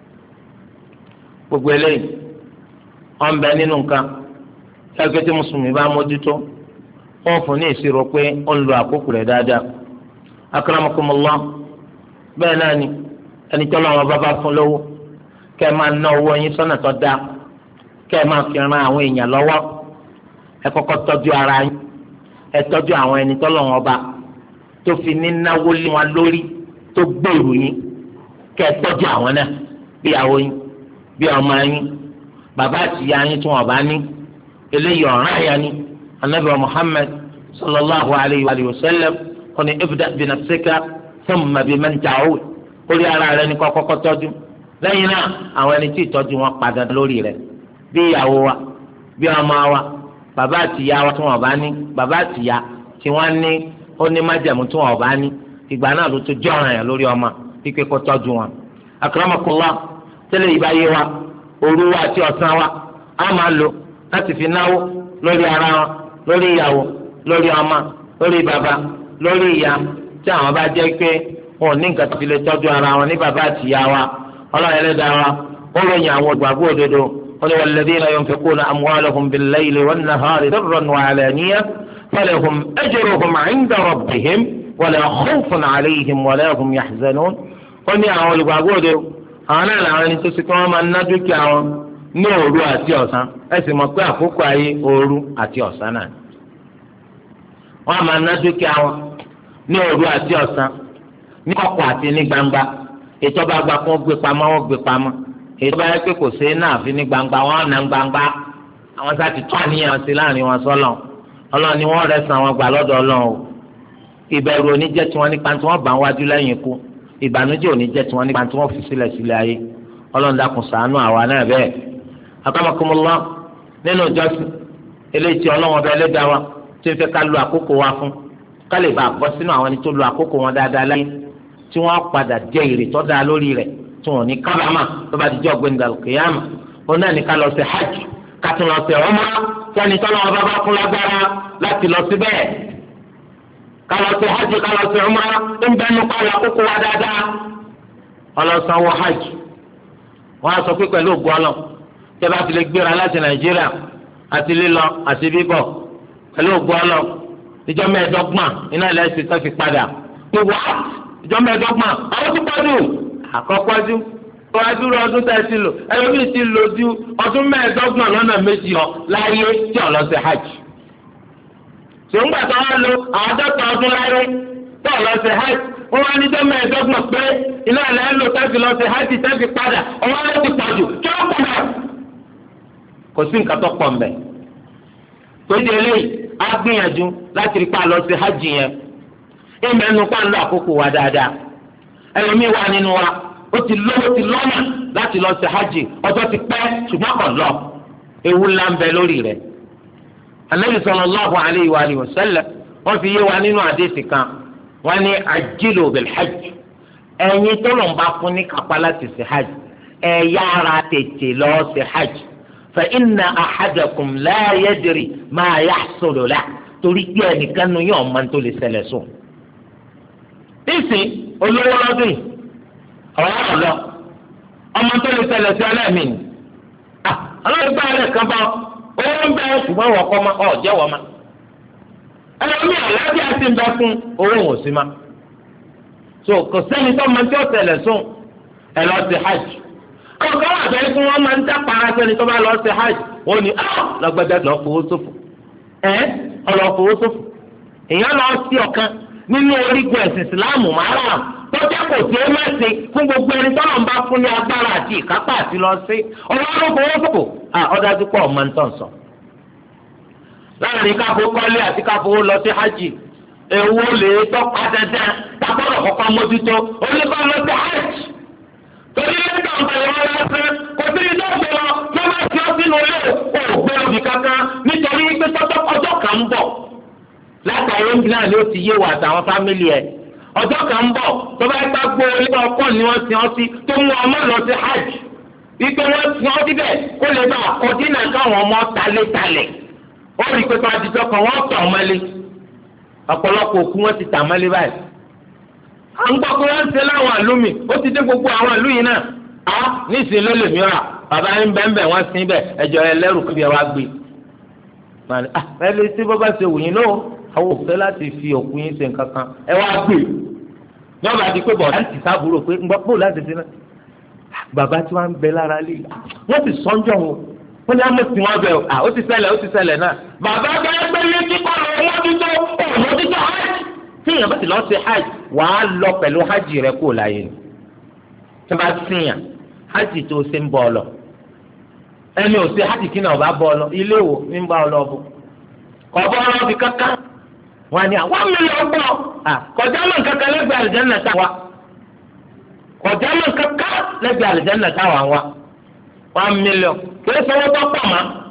gbogbo eléyìí ọ̀nbẹ nínú nǹkan ẹgbẹ́ tí mùsùlùmí bá mójútó wọ́n fún ní ìṣirò pé ó ń lo àkókò rẹ̀ dáadáa. akramakumullah bẹ́ẹ̀ náà ni ẹni tó lọ́wọ́ bá bá fún lówó kẹ́ ẹ máa ná owó yín sọ́nà tó dáa kẹ́ ẹ máa fi ran àwọn èèyàn lọ́wọ́ ẹ kọ́kọ́ tọ́jú ara yín ẹ tọ́jú àwọn ẹni tó lọ́wọ́ bá tó fi ní náwó lé wọn lórí tó gbèrú yín kẹ́ ẹ tọ́jú àwọn náà bí ìyàwó yín bí ọmọ yín bàbá àti ìyá yín tí wọ́n bá ní eléyìí ọ̀ràn àyà ni anabi Muhammad sallallahu alayhi wa sallam kọ́ni ibda bi nafsika thumma bi man ta'ud orí ara rẹ ní kọ́kọ́kọ́ tọ́jú lẹ́yìn náà àwọn ẹni tí ìtọ́jú wọn padà lórí rẹ bí ìyàwó wa bí ọmọ wa bàbá àtìyá wọn tí wọn bá ní bàbá àtìyá tí wọ́n ní ó ní májẹ̀mú tí wọn bá ní ìgbà náà ló tó jọ̀ràn yẹn lórí ọmọ kíkẹ́ kó tọ́jú wọn. akramakullah tẹ́lẹ̀ yìí bá yé wa òru wa àti ọ̀sán wa á máa lò láti fi náwó lórí ara wọn lórí ìyàwó lórí ọmọ lórí bàbá lórí ìyá tí àwọn bá jẹ́ pé wọn ò ní nǹkan tó fi lè tọ́jú ara wọn ní bàbá àti ìyá wa ọlọ́run ẹlẹ́dàá wa ó ròyìn àwọn ìgbàgbọ́ òdodo ó ní walladhina yunfiquna amwalahum bil-layli wan-nahari sirran wa 'alaniyatan falahum ajruhum 'inda rabbihim wa la khawfun 'alayhim wa la hum yahzanun. ó ní àwọn olùgbàgbọ́ òdodo àwọn náà làwọn ẹni tó sì kí wọ́n máa ná dúkìá wọn ní òru àti ọ̀sán ẹ sì mọ̀ pé àkókò ayé òru àti ọ̀sán náà wọ́n á máa ná dúkìá wọn ní òru àti ọ̀sán ní kọ̀kọ̀ àti ní gbangba ètò ọba gba kó gbé pamọ́ wọ́n gbé pamọ́ ètò ọba yẹ pé kò sí náà fi ní gbangba wọ́n ná gbangba àwọn sáà ti tó àníyàn sí láàrin wọn sọ́lọ̀ ọlọ́run ni wọ́n rẹ̀ sàn wọn gbà lọ́dọ̀ ọlọ́run o ìbẹ̀rù oníjẹ́ tí wọ́n nípa tí wọ́n bá wájú lẹ́yìn ikú ìbànújẹ́ oníjẹ́ tí wọ́n nípa tí wọ́n fi sílẹ̀ sílẹ̀ ayé ọlọ́run dákun ṣàánú àwa náà bẹ́ẹ̀ akamakumullah nínú ìjọsìn eléyìí tí ọlọ́run ọba ẹlẹ́dàá wa tí ń fẹ́ ká lo àkókò wa fún ká lè bá a bọ́ sínú àwọn ẹni tó lo àkókò wọn dáadáa láyé tí wọ́n padà jẹ́ èrè tó dáa lórí rẹ̀ tí wọ́n ní kábàámà tó bá ti jẹ́ ọ̀gbẹ́ni dàlùkìyàmà ó náà ní ká lọ sí hajj ká tún lọ sí umrah sẹ́ni tọ́lọ́wọ́ bá bá fún lágbára láti lọ sí bẹ́ẹ̀ ká lọ sí hajj ká lọ sí umrah ń bẹ́nu ká lọ àkókò wa dáadáa ọlọ́sànwó hajj wọ́n á sọ pé pẹ̀lú ògbó ọlọ́ tẹ́ bá ti lè gbéra láti nàìjíríà àti lílọ àti bíbọ̀ pẹ̀lú ògbó ọlọ́ ìjọ mẹ́ẹ̀ẹ́dọ́gbọ̀n iná ẹlẹ́sìn tó fi padà ní wá ìjọ mẹ́ẹ̀ẹ́dọ́gbọ̀n àwọn tó pọ̀jù àkọ́kọ́jú wájú ọdún tá ẹ ti lò ẹlòmíì ti lò ju ọdún mẹ́ẹ̀ẹ́dọ́gbọ̀n lọ́nà méjì lọ láyé tí ọlọ́sẹ̀ hajj ṣòǹgbà tó wá lo àádọ́ta ọdún láyé tí ọlọ́sẹ̀ hajj wọ́n wá ní ìjọ mẹ́ẹ̀ẹ́dọ́gbọ̀n pé iná ẹlẹ́sìn lò tẹ́sí lọ́sẹ̀ hajj tẹ́sí padà ọwọ́ ló ti pọ̀jù kí ó pọ̀ mẹ́ kò sí nǹkan tó pọ̀ mẹ́ tó di eléyìí á gbìyànjú láti rí pa lọ sí hajj yẹn ìmọ̀ ẹnu pa ń lọ àkókò wa dáadáa ẹlòmíì wà nínú wa ó ti lówó ti lọ́nà láti lọ sí hajj ọjọ́ ti pẹ́ ṣùgbọ́n kò lọ ewu ńlá ń bẹ lórí rẹ̀ Ànábì sallallahu alayhi wa alihi wa sallam wọ́n fi yé wa nínú àdéhìí kan wọ́n ní ajilu bil hajj ẹ̀yin tó lọ́n bá fún ní kápá láti sí hajj ẹ̀ yára tètè lọ sí hajj fa inna ahadakum la yadri ma yahsulu lahu torí pé ẹnìkan nu yóò máa tó lè ṣẹlẹ̀ sùn. nísìn olówó lọ́dún yìí ọ̀rọ̀ ọ̀lọ́ ọmọ tó lè ṣẹlẹ̀ sí ọlẹ́mì ni ọlọ́run bá rẹ̀ kan bá owó ń bẹ ṣùgbọ́n wọ́n kọ́ ma ọ̀ jẹ́wọ́ ma ẹlẹ́mì àlàáfíà sì ń bẹ fún owó wọn sí ma so kò sẹ́ni tó máa ń tí ó ṣẹlẹ̀ sùn ẹ lọ sí hajj ọ̀gá wà bẹ́ẹ̀ fún wọn máa ń dápa ara sẹ́ni tó bá lọ sí hajj wọ́n ní ọ́ lọ́gbẹ́dẹ́ lọ́ fowó ṣòfò ẹ́ ọlọ́ fowó ṣòfò èèyàn lọ sí ọ̀kan nínú orígun ẹ̀sìn ìsìláàmù márùn-ún tọ́jà kò tí ó má ṣe fún gbogbo ẹni tọ́lọ̀ ń bá fún ní agbára àti ìkápá àti lọ sí ọlọ́run fowó ṣòfò à ọ̀dájú pọ̀ ọ̀ma ń tàn sọ. láàrin káfó kọ́lé àti káfó lọ sí hajj èwo lè tọ́pa dandan tábọ̀rọ̀ kọ́kọ́ mójútó oníkọ́ lọ sí hajj torí lẹ́tọ̀ ọ̀gbẹ̀rẹ̀ wọn lásán kò sí ní dọ́gbẹ̀ lọ tó máa fi ọ́ sínú ilé òògbé òbí kankan nítorí pé tọ́tọ́ ọjọ́ kan ń bọ̀ látàrí náà ni ó ti yé wa àtàwọn fámìlì ẹ̀ ọjọ́ kan ń bọ̀ tó bá gbá gbó ilé ọkọ ni wọ́n ti ọ́ sí tó mú ọmọ lọ sí hajj wípé wọ́n ti ọ́ síbẹ̀ kó lè bá àkọ́dínà káwọn ọmọ talé talẹ̀ ó rí i pé tó adijọ́ kan wọ́n tọ̀ ọmọlé ọ̀pọ̀lọpọ̀ òkú wọn ti tà mọ́lé báyìí à ń gbọ́ pé wọ́n ń ṣe láwọn àlùmí ó ti dé gbogbo àwọn àlù yìí náà á nísìnyí ló lè mìíràn bàbá yín bẹ́ẹ̀ bẹ́ẹ̀ wọ́n sin bẹ́ẹ̀ ẹjọ́ ẹlẹ́rù kúbi ẹ wá gbé ẹ lè ṣe bọ́bá ṣe wù yín náà àwọn òfẹ́ láti fi òkú yín ṣe nǹkan kan ẹ wá gbé yọba di pé bọ̀ láti sábúrò pé ńgbọ́ pò láti ṣe náà bàbá tí wọ́n ń bẹ lára lé wọ́n ti sọ́njọ́ wọn wọ́n ní àmọ́ tí wọ́n bẹ̀ ọ́ ó ti ṣẹlẹ̀ ó ti ṣẹlẹ̀ náà bàbá bẹ́ẹ̀ gbé lé kíkọ́ lọ mọ́tútó mọ́tútó hajj tí èèyàn bá ti lọ́ọ́ ṣe hajj wàá lọ pẹ̀lú hajj rẹ kó láyé ni tí wọ́n bá sìnyàn hajj tó ṣe ń bọ̀ ọ lọ ẹni ò ṣe hajj kí náà bá bọ̀ ọ lọ ilé wo ń bá ọ lọ bọ̀ kọ̀ bọ́ ọ lọ fi kankan wọn ni àwọn mílíọ̀nù gbọ́ kọjá mọ̀ kankan lẹ́gbẹ̀ẹ́ àlùjánnà táwa kọjá mọ̀ kankan lẹ́gbẹ̀ẹ́ àlùjánnà táwa wa one million kìí sọ wọ́n tó pọ̀ mọ́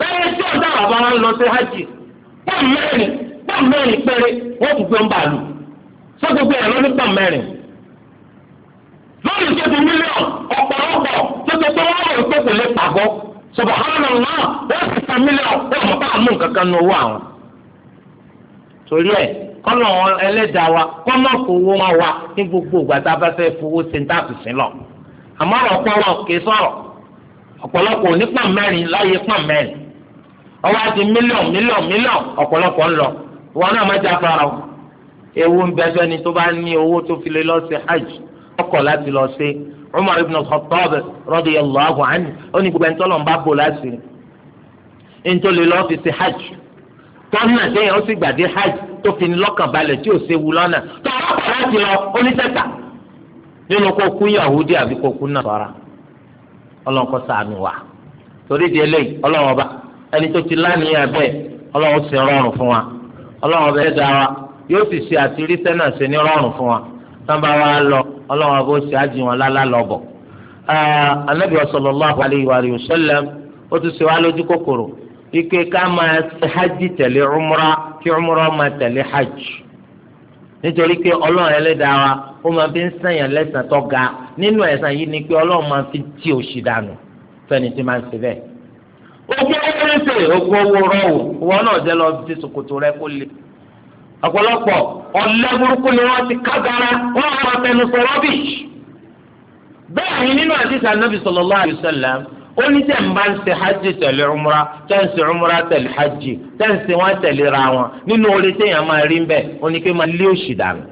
bẹ́ẹ̀ tí ọ̀dà bàbá wọn lọ sí hajj pọ́ùn mẹ́rin pọ́ùn mẹ́rin péré wọ́n tún gbé ń bàálù sọ gbogbo ẹ̀rọ ní pọ́ùn mẹ́rin lórí ìṣètò mílíọ̀nù ọ̀pọ̀lọpọ̀ tó tó tó wọ́n rò pé kò lè pàgọ́ subhanallah wọ́n ti ta mílíọ̀nù wọ́n mọ̀ bá mú nǹkan kan ní owó àwọn. torí ẹ̀ kọ́nà ẹlẹ́dàá wa kọ́nà fowó wọn wa ní gbogbo ìgbà tá a bá fẹ́ fowó ṣe ń tàbí sí lọ. àmọ́ ọ̀pọ̀lọpọ̀ kì í sọ̀rọ̀ ọ̀pọ̀lọpọ̀ ò ní pọ́n mẹ́rin láyé pọ́n mẹ́rin ọwọ́ àti mílíọ̀nù mílíọ̀nù mílíọ̀nù ọ̀pọ̀lọpọ̀ ń lọ wọn náà má já fara o. ewu ń bẹ fẹ́ni tó bá ní owó tó fi lè lọ sí hajj ọkọ̀ láti lọ sí Umar ibn al-Khattab radiyallahu anhu ó ní gbogbo ẹni tó lọ́n bá bò láti ní tó lè lọ́ọ́ fi sí hajj tọ́nà téèyàn ó sì gbàdé hajj tó fi ní lọ́kàn balẹ̀ tí ò séwu lọ́nà tó ọkọ̀ láti lọ oníṣẹ́ta nínú kó kú Yahudi àbí kó kú Nasara ọlọ́nkọ́ ṣàánú wa torí di eléyìí ọlọ́wọ́n bá ẹni tó ti lánìyàn bẹ́ẹ̀ ọlọ́wọ́n sì rọrùn fún wa ọlọ́wọ́n bẹ́ẹ̀ dá wa yóò sì ṣe àtìrí sẹ́nà sí ní rọrùn fún wa sábà wa lọ ọlọ́wọ́n bó ṣe ájì wọn lálá lọ́bọ̀. anabi sallallahu alayhi wa sallam ó tún ṣe wá lójú kòkòrò ike ká máa ṣe hajj tẹ̀lé umra kí umra máa tẹ̀lé hajj nítorí pé ọlọ́run ẹlẹ́dàá wa ó máa fi ń sẹ́yìn lẹ́sàn tó ga nínú ẹ̀san yìí ni pé ọlọ́run máa fi tí òṣì dànù fẹ́ni tí máa ń ṣe bẹ́ẹ̀. ogun owó ń ṣe ogun owó rọ̀wò wọn náà jẹ́ lọ fi ṣòkòtò rẹ kó le. ọ̀pọ̀lọpọ̀ ọ̀lẹ́ burúkú ni wọ́n ti kágara wọ́n máa fẹnu sọ rọ́bìṣì. bẹ́ẹ̀ ni nínú àdìsí Ànábì sallallahu alaihi wasallam ó ní tẹ̀ ń bá ń ṣe hajj tẹ̀lé umra tẹ̀ ń ṣe umra tẹ̀lé hajj tẹ̀ ń ṣe wọ́n tẹ̀lé ra wọn nínú orí téèyàn máa rí bẹ́ẹ̀ ó ní kí máa lé òṣì dànù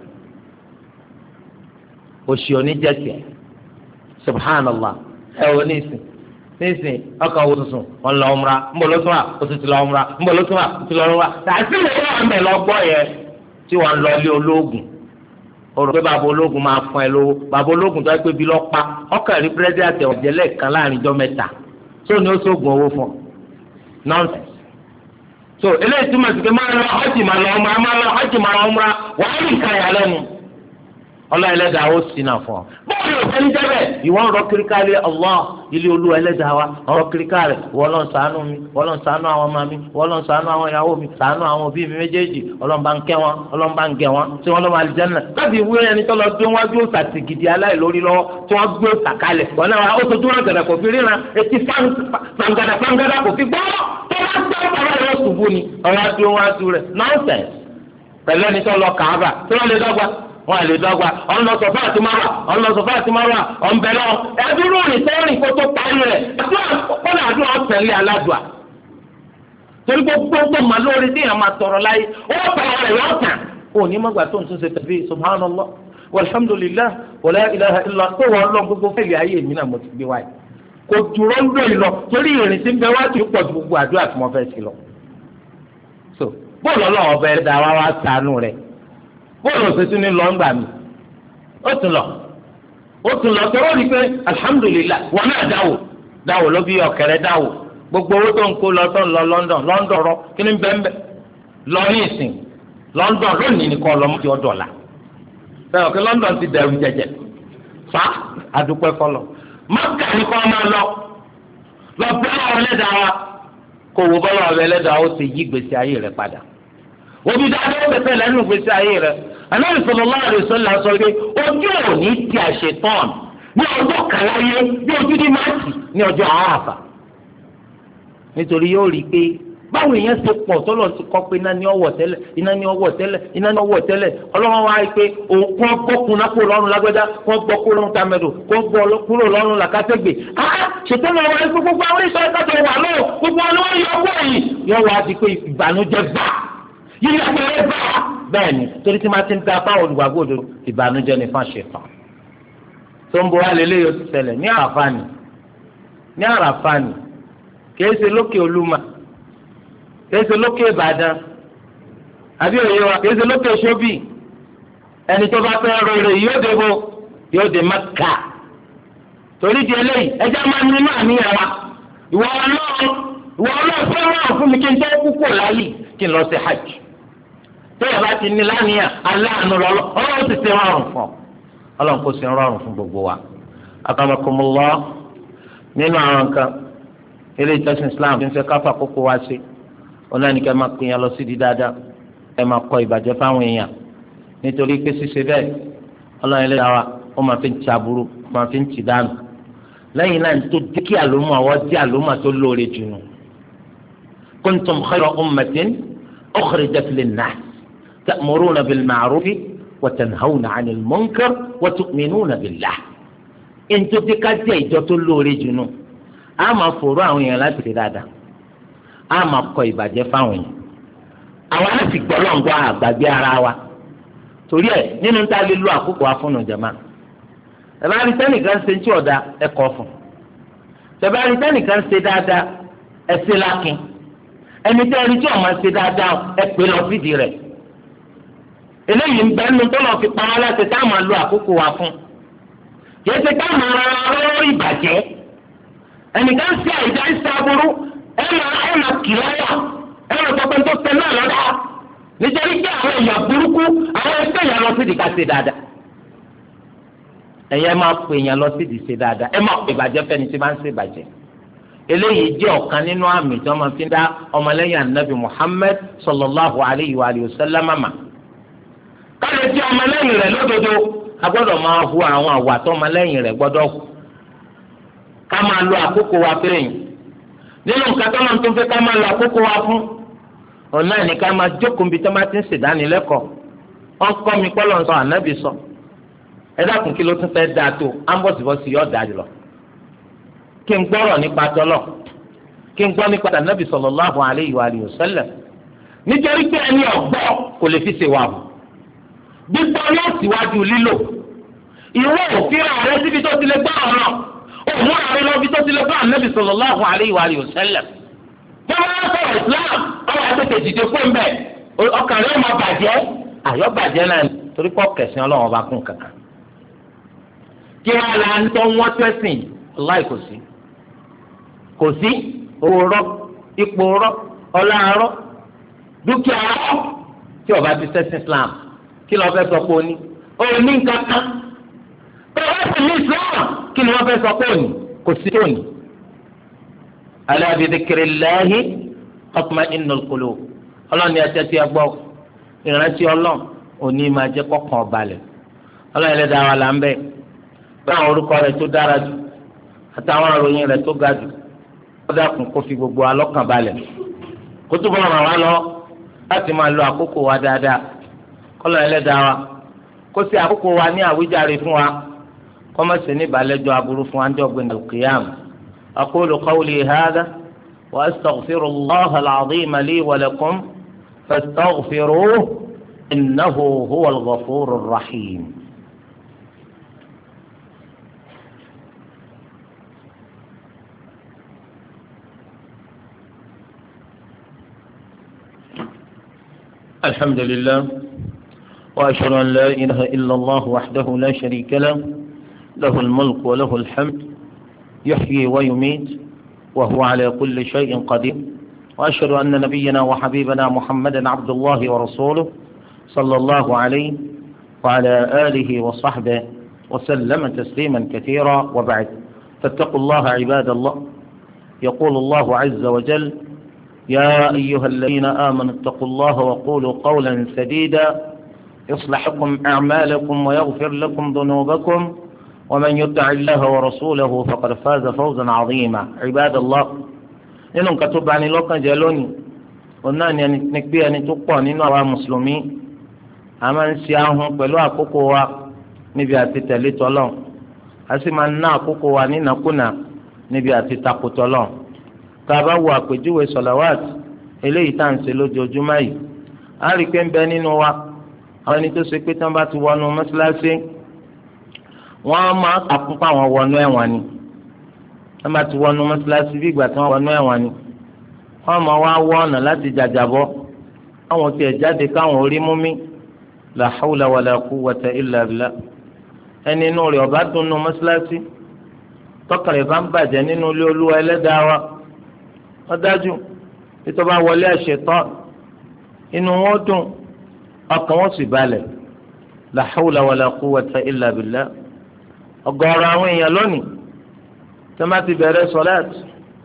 òṣì oníjẹsẹ̀ subhanallah ẹ wò nísìn nísìn ọkàn wo tuntun wọn lọ umra ń bọ̀ ló tún wà ó ti ti lọ umra ń bọ̀ ló tún wà ó ti lọ umra tàbí ìwé wà mẹ́ lọ gbọ́ yẹn tí wọ́n lọ lé ológun o rò pé bàbá ológun máa fún ẹ lówó bàbá ológun tó ẹ pé bí lọ pa ọkàn rí pírẹsidẹ̀ntì ọ̀jẹ̀lẹ̀ kan láàrin ijọ́ mẹ́ta tó ní ó sóògùn owó fún ọ nonsense. so eléyìí túmọ̀ sí pé máa lọ ọ̀jì máa lọ ọmọ máa lọ ọ̀jì máa lọ ọmọ wàá rí nǹkan yà lẹ́nu ọlọ́ọ̀ ẹlẹ́dàá ó sì náà fún ọ. bọ́ọ̀lù òfin jẹ́bẹ̀ ìwọ́n rọ kíríkálẹ̀ Allah ilé olúwa ẹlẹ́dàá wa ọ̀rọ̀ kíríkálẹ̀ wọ́n lọ́n ṣàánú mi wọ́n lọ́n ṣàánú àwọn ọmọ mi wọ́n lọ́n ṣàánú àwọn ìyàwó mi ṣàánú àwọn òbí mi méjèèjì ọlọ́n bá ń kẹ́ wọn ọlọ́n bá ń gẹ̀ wọn tí wọ́n lọ́ máa jẹ́nà. káàbì ìwé ẹni tó lọ gbé wájú òsàtì gidi aláìlórí lọ́wọ́ tí wọ́n gbé òsàkalẹ̀ wọn náà ó sojú wọn gàdà kò fi ríran etí fangada fangada kò fi gbọ́ tó bá gbọ́ ọ̀rọ̀ yóò ṣubú ni ọ̀rọ̀ adó wájú rẹ̀ nọ́ọ̀sẹ̀ pẹ̀lú ẹni tó lọ kàába tí wọ́n lè dọ́gba wọn àlè dọ́gba ọ̀nà sọ̀fà àti mara ọ̀nà sọ̀fà àti mara ọ̀nbẹ náà ẹ̀dúró rìn sẹ́rìn kó tó parí rẹ̀ kọ́nà àdúrà ọ̀tẹ̀lẹ̀ aládùá torí gbogbo tó ma lórí tí yẹn máa tọrọ láyé ó tọrọ rẹ̀ yọ̀ tàn ó ní mọ́gbà tó ń tún ṣe tẹ̀lé subhanallah walhamdulillah wala ilaha illa tó wọ́n lọ gbogbo fẹ́lẹ̀ ayé mi náà mo ti gbé wáyé kò dúró ń lò lọ torí ìrìn tí ń bẹ wá tó pọ̀ ju gbogbo àdúrà tí mo fẹ́ sí lọ. so bóòlù ọlọ́wọ́ bẹ́ẹ̀ dá wá wá ṣàánú rẹ̀ bóòlù òṣèṣú ní lọ́ngbà mi ó tún lọ ó tún lọ sọ wọ́n rí pé alhamdulillah wọn náà dáwò dáwò ló bí ọ̀kẹ́rẹ́ dáwò gbogbo owó tó ń kó lọ tó ń lọ London London rọ kí ni bẹ́ẹ̀ lọ ní ìsìn London lónìí nìkan lọ mọ́tì ọ̀dọ̀ la bẹ́ẹ̀ ọ̀kẹ́ London ti dẹ̀rù jẹjẹ fa àdúpẹ́ kọlọ Mákà nìkan máa lọ lọ bẹ́ẹ̀ ọ̀rẹ́dàá wa kò wò bọ́lá ọ̀rẹ́dàá ó ti yí gbèsè ayé rẹ̀ padà òbí dáadáa ó bẹ̀sẹ̀ lẹ́nu gbèsè ayé rẹ̀ Ànábì sallallahu alaihi wasallam sọ pé ojú òní ti àṣetán ní ọjọ́ kàláyé ní ojú ní máàkì ní ọjọ́ àáfà nítorí yóò rí i pé báwo èèyàn ṣe pọ̀ tọ́lọ̀ ti kọ́ pé iná ní ọwọ́ tẹ́lẹ̀ iná ní ọwọ́ tẹ́lẹ̀ iná ní ọwọ́ tẹ́lẹ̀ ọlọ́wọ́n wá pé òun kọ́ gbọ́kùn náà kó lọ́rùn lágbẹ́dá kó gbọ́ kó lọ́rùn tàmẹ́dò kó gbọ́ kúrò lọ́rùn làkàtẹ́gbè á ṣètò náà wáyé pé gbogbo àwọn ìṣọ́ ìtàjọ wà lọ́wọ́ gbogbo àwọn ọmọ yọ ọgbọ́ yìí yọ wá di pé ìbànújẹ́ gbà yíyá pẹ̀lẹ́ gbà bẹ́ẹ̀ ni torí tí máa ti ń ta fáwọn olùgbàgbọ́ òdodo ìbànújẹ́ ni fún àṣetàn tó ń bọ̀ wá lélẹ́yìí ó ti ṣẹlẹ̀ ní àràfáàní ní àràfáàní kìí ṣe lókè olúmọ kìí ṣe lókè ìbàdàn àbí òye wa kìí ṣe lókè ṣóbì ẹni tó bá fẹ́ rere yóò dé bo yóò dé Mẹ́kà torí di eléyìí ẹjẹ́ máa ní inú àníyàn wa ìwọ ọlọ́run ìwọ ọlọ́run fẹ́ rọrùn fún mi kí n tó kúkú láyé kí n lọ sí hajj tó yẹ bá ti ní láníyàn aláàánú lọ́lọ́ ọlọ́run ti ṣe rọrùn fún ọ ọlọ́run kò ṣe rọrùn fún gbogbo wa akramakumullah nínú àwọn nǹkan eléyìí tẹ̀sìn Islam fi ń fẹ́ káfà kókó wá sí ọ̀nà ní kẹ́ máa pín yàn lọ sí di dáadáa ẹ máa kọ ìbàjẹ́ fáwọn èèyàn nítorí pé ṣíṣe bẹ́ẹ̀ ọlọ́run ẹlẹ́dàá wa ó máa fi ń ti aburú ó máa fi ń ti dànù lẹ́yìn náà tó dé kí àlómọ̀ àwọ̀ dé àlómọ̀ tó lóore jù nù. kuntum khayra ummatin ukhrijat lin-nas ta'muruna bil-ma'rufi wa tanhawna 'anil munkar wa tu'minuna billah. ntòtí ká jẹ́ ìjọ tó lóore jù nù á máa fòrò àwọn èèyàn láti ṣe dáadáa á máa kọ ìbàjẹ́ fáwọn èèyàn àwọn láti gbọ́ lọ́ngbọ́n àgbàgbé ara wa torí ẹ̀ nínú tá a lè lo àkókò wa fún ìjọba tẹ̀bárí tẹ́nìkan ṣe ń tí ọ̀dà ẹ̀kọ́ fún tẹ̀bárí tẹ́nìkan ṣe dáadáa ẹ̀ṣẹ̀ lákin ẹni tẹ́ ẹni tí ọ̀ máa ṣe dáadáa ẹ pè lọ sídìí rẹ̀ eléyìí ń bẹ nínú tó lọ́ọ́ fi pamọ́ láti tá a máa lo àkókò wa fún kì í ṣe ká máa ra ọlọ́rọ̀ ìbàjẹ́ ẹnìkan ṣe àìdá ìṣe aburú ẹ máa ẹ máa kì lọ́wọ́ ẹ máa sọ pé tó tẹ náà lọ́dọ̀ nítorí pé àwọn èèyàn burúkú àwọn ẹgbẹ́ yẹn lọ sídìí ká ṣe dáadáa ẹ̀yẹ́ máa pè yẹn lọ sí ìdìsẹ́ dáadáa ẹ máa pè bàjẹ́ fẹ́ni tí máa ń ṣe bàjẹ́ eléyìí jẹ́ ọ̀kan nínú àmì tí wọ́n máa fi dá ọmọlẹ́yìn anabi Muhammad sallallahu alayhi wa sallam mà káyọ̀ tí ọmọlẹ́yìn rẹ̀ lódodo a gbọ́dọ̀ máa hu àwọn àwà tó ọmọlẹ́yìn rẹ̀ gbọ́dọ̀ hù ká máa lo àkókò wa fẹ́yìn nínú nǹkan tó máa ń tún fẹ́ ká máa lo àkókò wa fún ọ̀nà ní ká máa jókòó níbi tó máa ti ń ṣèdánilẹ́kọ̀ọ́ wọ́n kọ́ mi kọ́ lọ́n sọ ànábì sọ ẹ dákun kí ló tún fẹ́ dáa tó ambọ̀sibọ́sì yọ̀ dáa jùlọ kí n gbọ́rọ̀ nípa tọ́lọ̀ kí n gbọ́ nípa tànàbì sallallahu alayhi wa alihi wa sallam nítorí pé ẹni ọ̀gbọ́ kò lè fi ṣe wà hù gbígbọ́ yóò síwájú lílò ìwé òfin ààrẹ síbi tó ti lè gbọ́ ọ̀rọ̀ òun ààrẹ lọ bí tó ti lè gbọ́ ànàbì sallallahu alayhi wa alihi wa sallam tó bá sọ̀rọ̀ Islam ọ̀rọ̀ àtẹ̀tẹ̀ dìde fún mbẹ́ ọkàn rẹ̀ máa bàjẹ́ àyọ̀ bàjẹ́ náà torí pọ̀ kẹsàn-án ọlọ́run ọba kún kankan kí wọn là ń tọ́ wọ́n tẹ́sìn láì kò sí kò sí owó rọ ipò rọ ọlá rọ dúkìá rọ tí ọba ti sẹ́sìn Islam kí lọ́ọ́ fẹ́ sọ pé ó ní ó ní nǹkan kan bí wọ́n sì ní Islam kí ni wọ́n fẹ́ sọ pé ó ní kò sí tó ní. ala bi dhikrillahi tatma'innul qulub ọlọ́ni ẹ̀jẹ̀ tí a gbọ́ ìrántí ọlọ́run òní máa jẹ́ kọ́kàn balẹ̀ ọlọ́run ẹlẹ́dàá wa là ń bẹ̀ pé àwọn orúkọ rẹ̀ tó dára jù àtàwọn àròyìn rẹ̀ tó ga jù ó dákun kó fi gbogbo alọ́kàn balẹ̀ kó túbọ̀ ràn wá lọ láti máa lo àkókò wa dáadáa kọ́lọ̀ ẹlẹ́dàá wa kó sí àkókò wa ní àwíjàre fún wa kó má ṣe ní ìbàlẹ́jọ́ aburú fún wa ní ọgbìn al-qiyam aqulu qawli hadha wa astaghfirullaha al-azima li wa lakum fastaghfiruhu innahu huwal ghafurur rahim. الحمد لله وأشهد أن لا إله إلا الله وحده لا شريك له له الملك وله الحمد يحيي ويميت وهو على كل شيء قدير وأشهد أن نبينا وحبيبنا محمدا عبد الله ورسوله صلى الله عليه وعلى آله وصحبه وسلم تسليما كثيرا وبعد فاتقوا الله عباد الله يقول الله عز وجل يا أيها الذين آمنوا اتقوا الله وقولوا قولا سديدا يصلح لكم أعمالكم ويغفر لكم ذنوبكم ومن يطع الله ورسوله فقد فاز فوزا عظيما عباد الله nínú nǹkan tó bani lọ́kàn jẹ́ lónìí òun náà ni ẹni pé ẹni tó pọ̀ nínú àwa mùsùlùmí a máa ń ṣe ahun pẹ̀lú àkókò wa níbi àti tẹ̀lé tọ́lọ̀ a sì máa ń ná àkókò wa nínàkúnà níbi àti takò tọ́lọ̀ tá a bá wo àpèjúwe sọ̀làwàt eléyìí tá à ń ṣe lójoojúmọ́ yìí a rí i pé ń bẹ nínú wa àwọn ẹni tó ṣe pé tí wọ́n bá ti wọnú mọ́ṣáláṣí wọ́n máa kàkún pa àwọn wọnú ẹ̀wọ̀n ni wọ́n bá ti wọnú mọ́ṣáláṣí bí ìgbà tí wọ́n wọnú ẹ̀wọ̀n ni wọ́n máa wá wọ́ ọ̀nà láti jàjàbọ́ àwọn tiẹ̀ jáde káwọn orí mú mi la hawla wala quwwata illa billah ẹni inú rẹ̀ ọ̀bá dùnnú mọ́ṣáláṣí tọkàrẹ̀ bá ń bàjẹ́ nínú ilé olúwa ẹlẹ́dàá wa wọ́n dájú títọ́ bá wọlé àṣetán inú wọn dùn ọkàn wọn sì balẹ̀ la hawla wala quwwata illa billah ọ̀gọ̀rọ̀ àwọn èèyàn lónìí tó má ti bẹ̀rẹ̀ sọ̀láàtì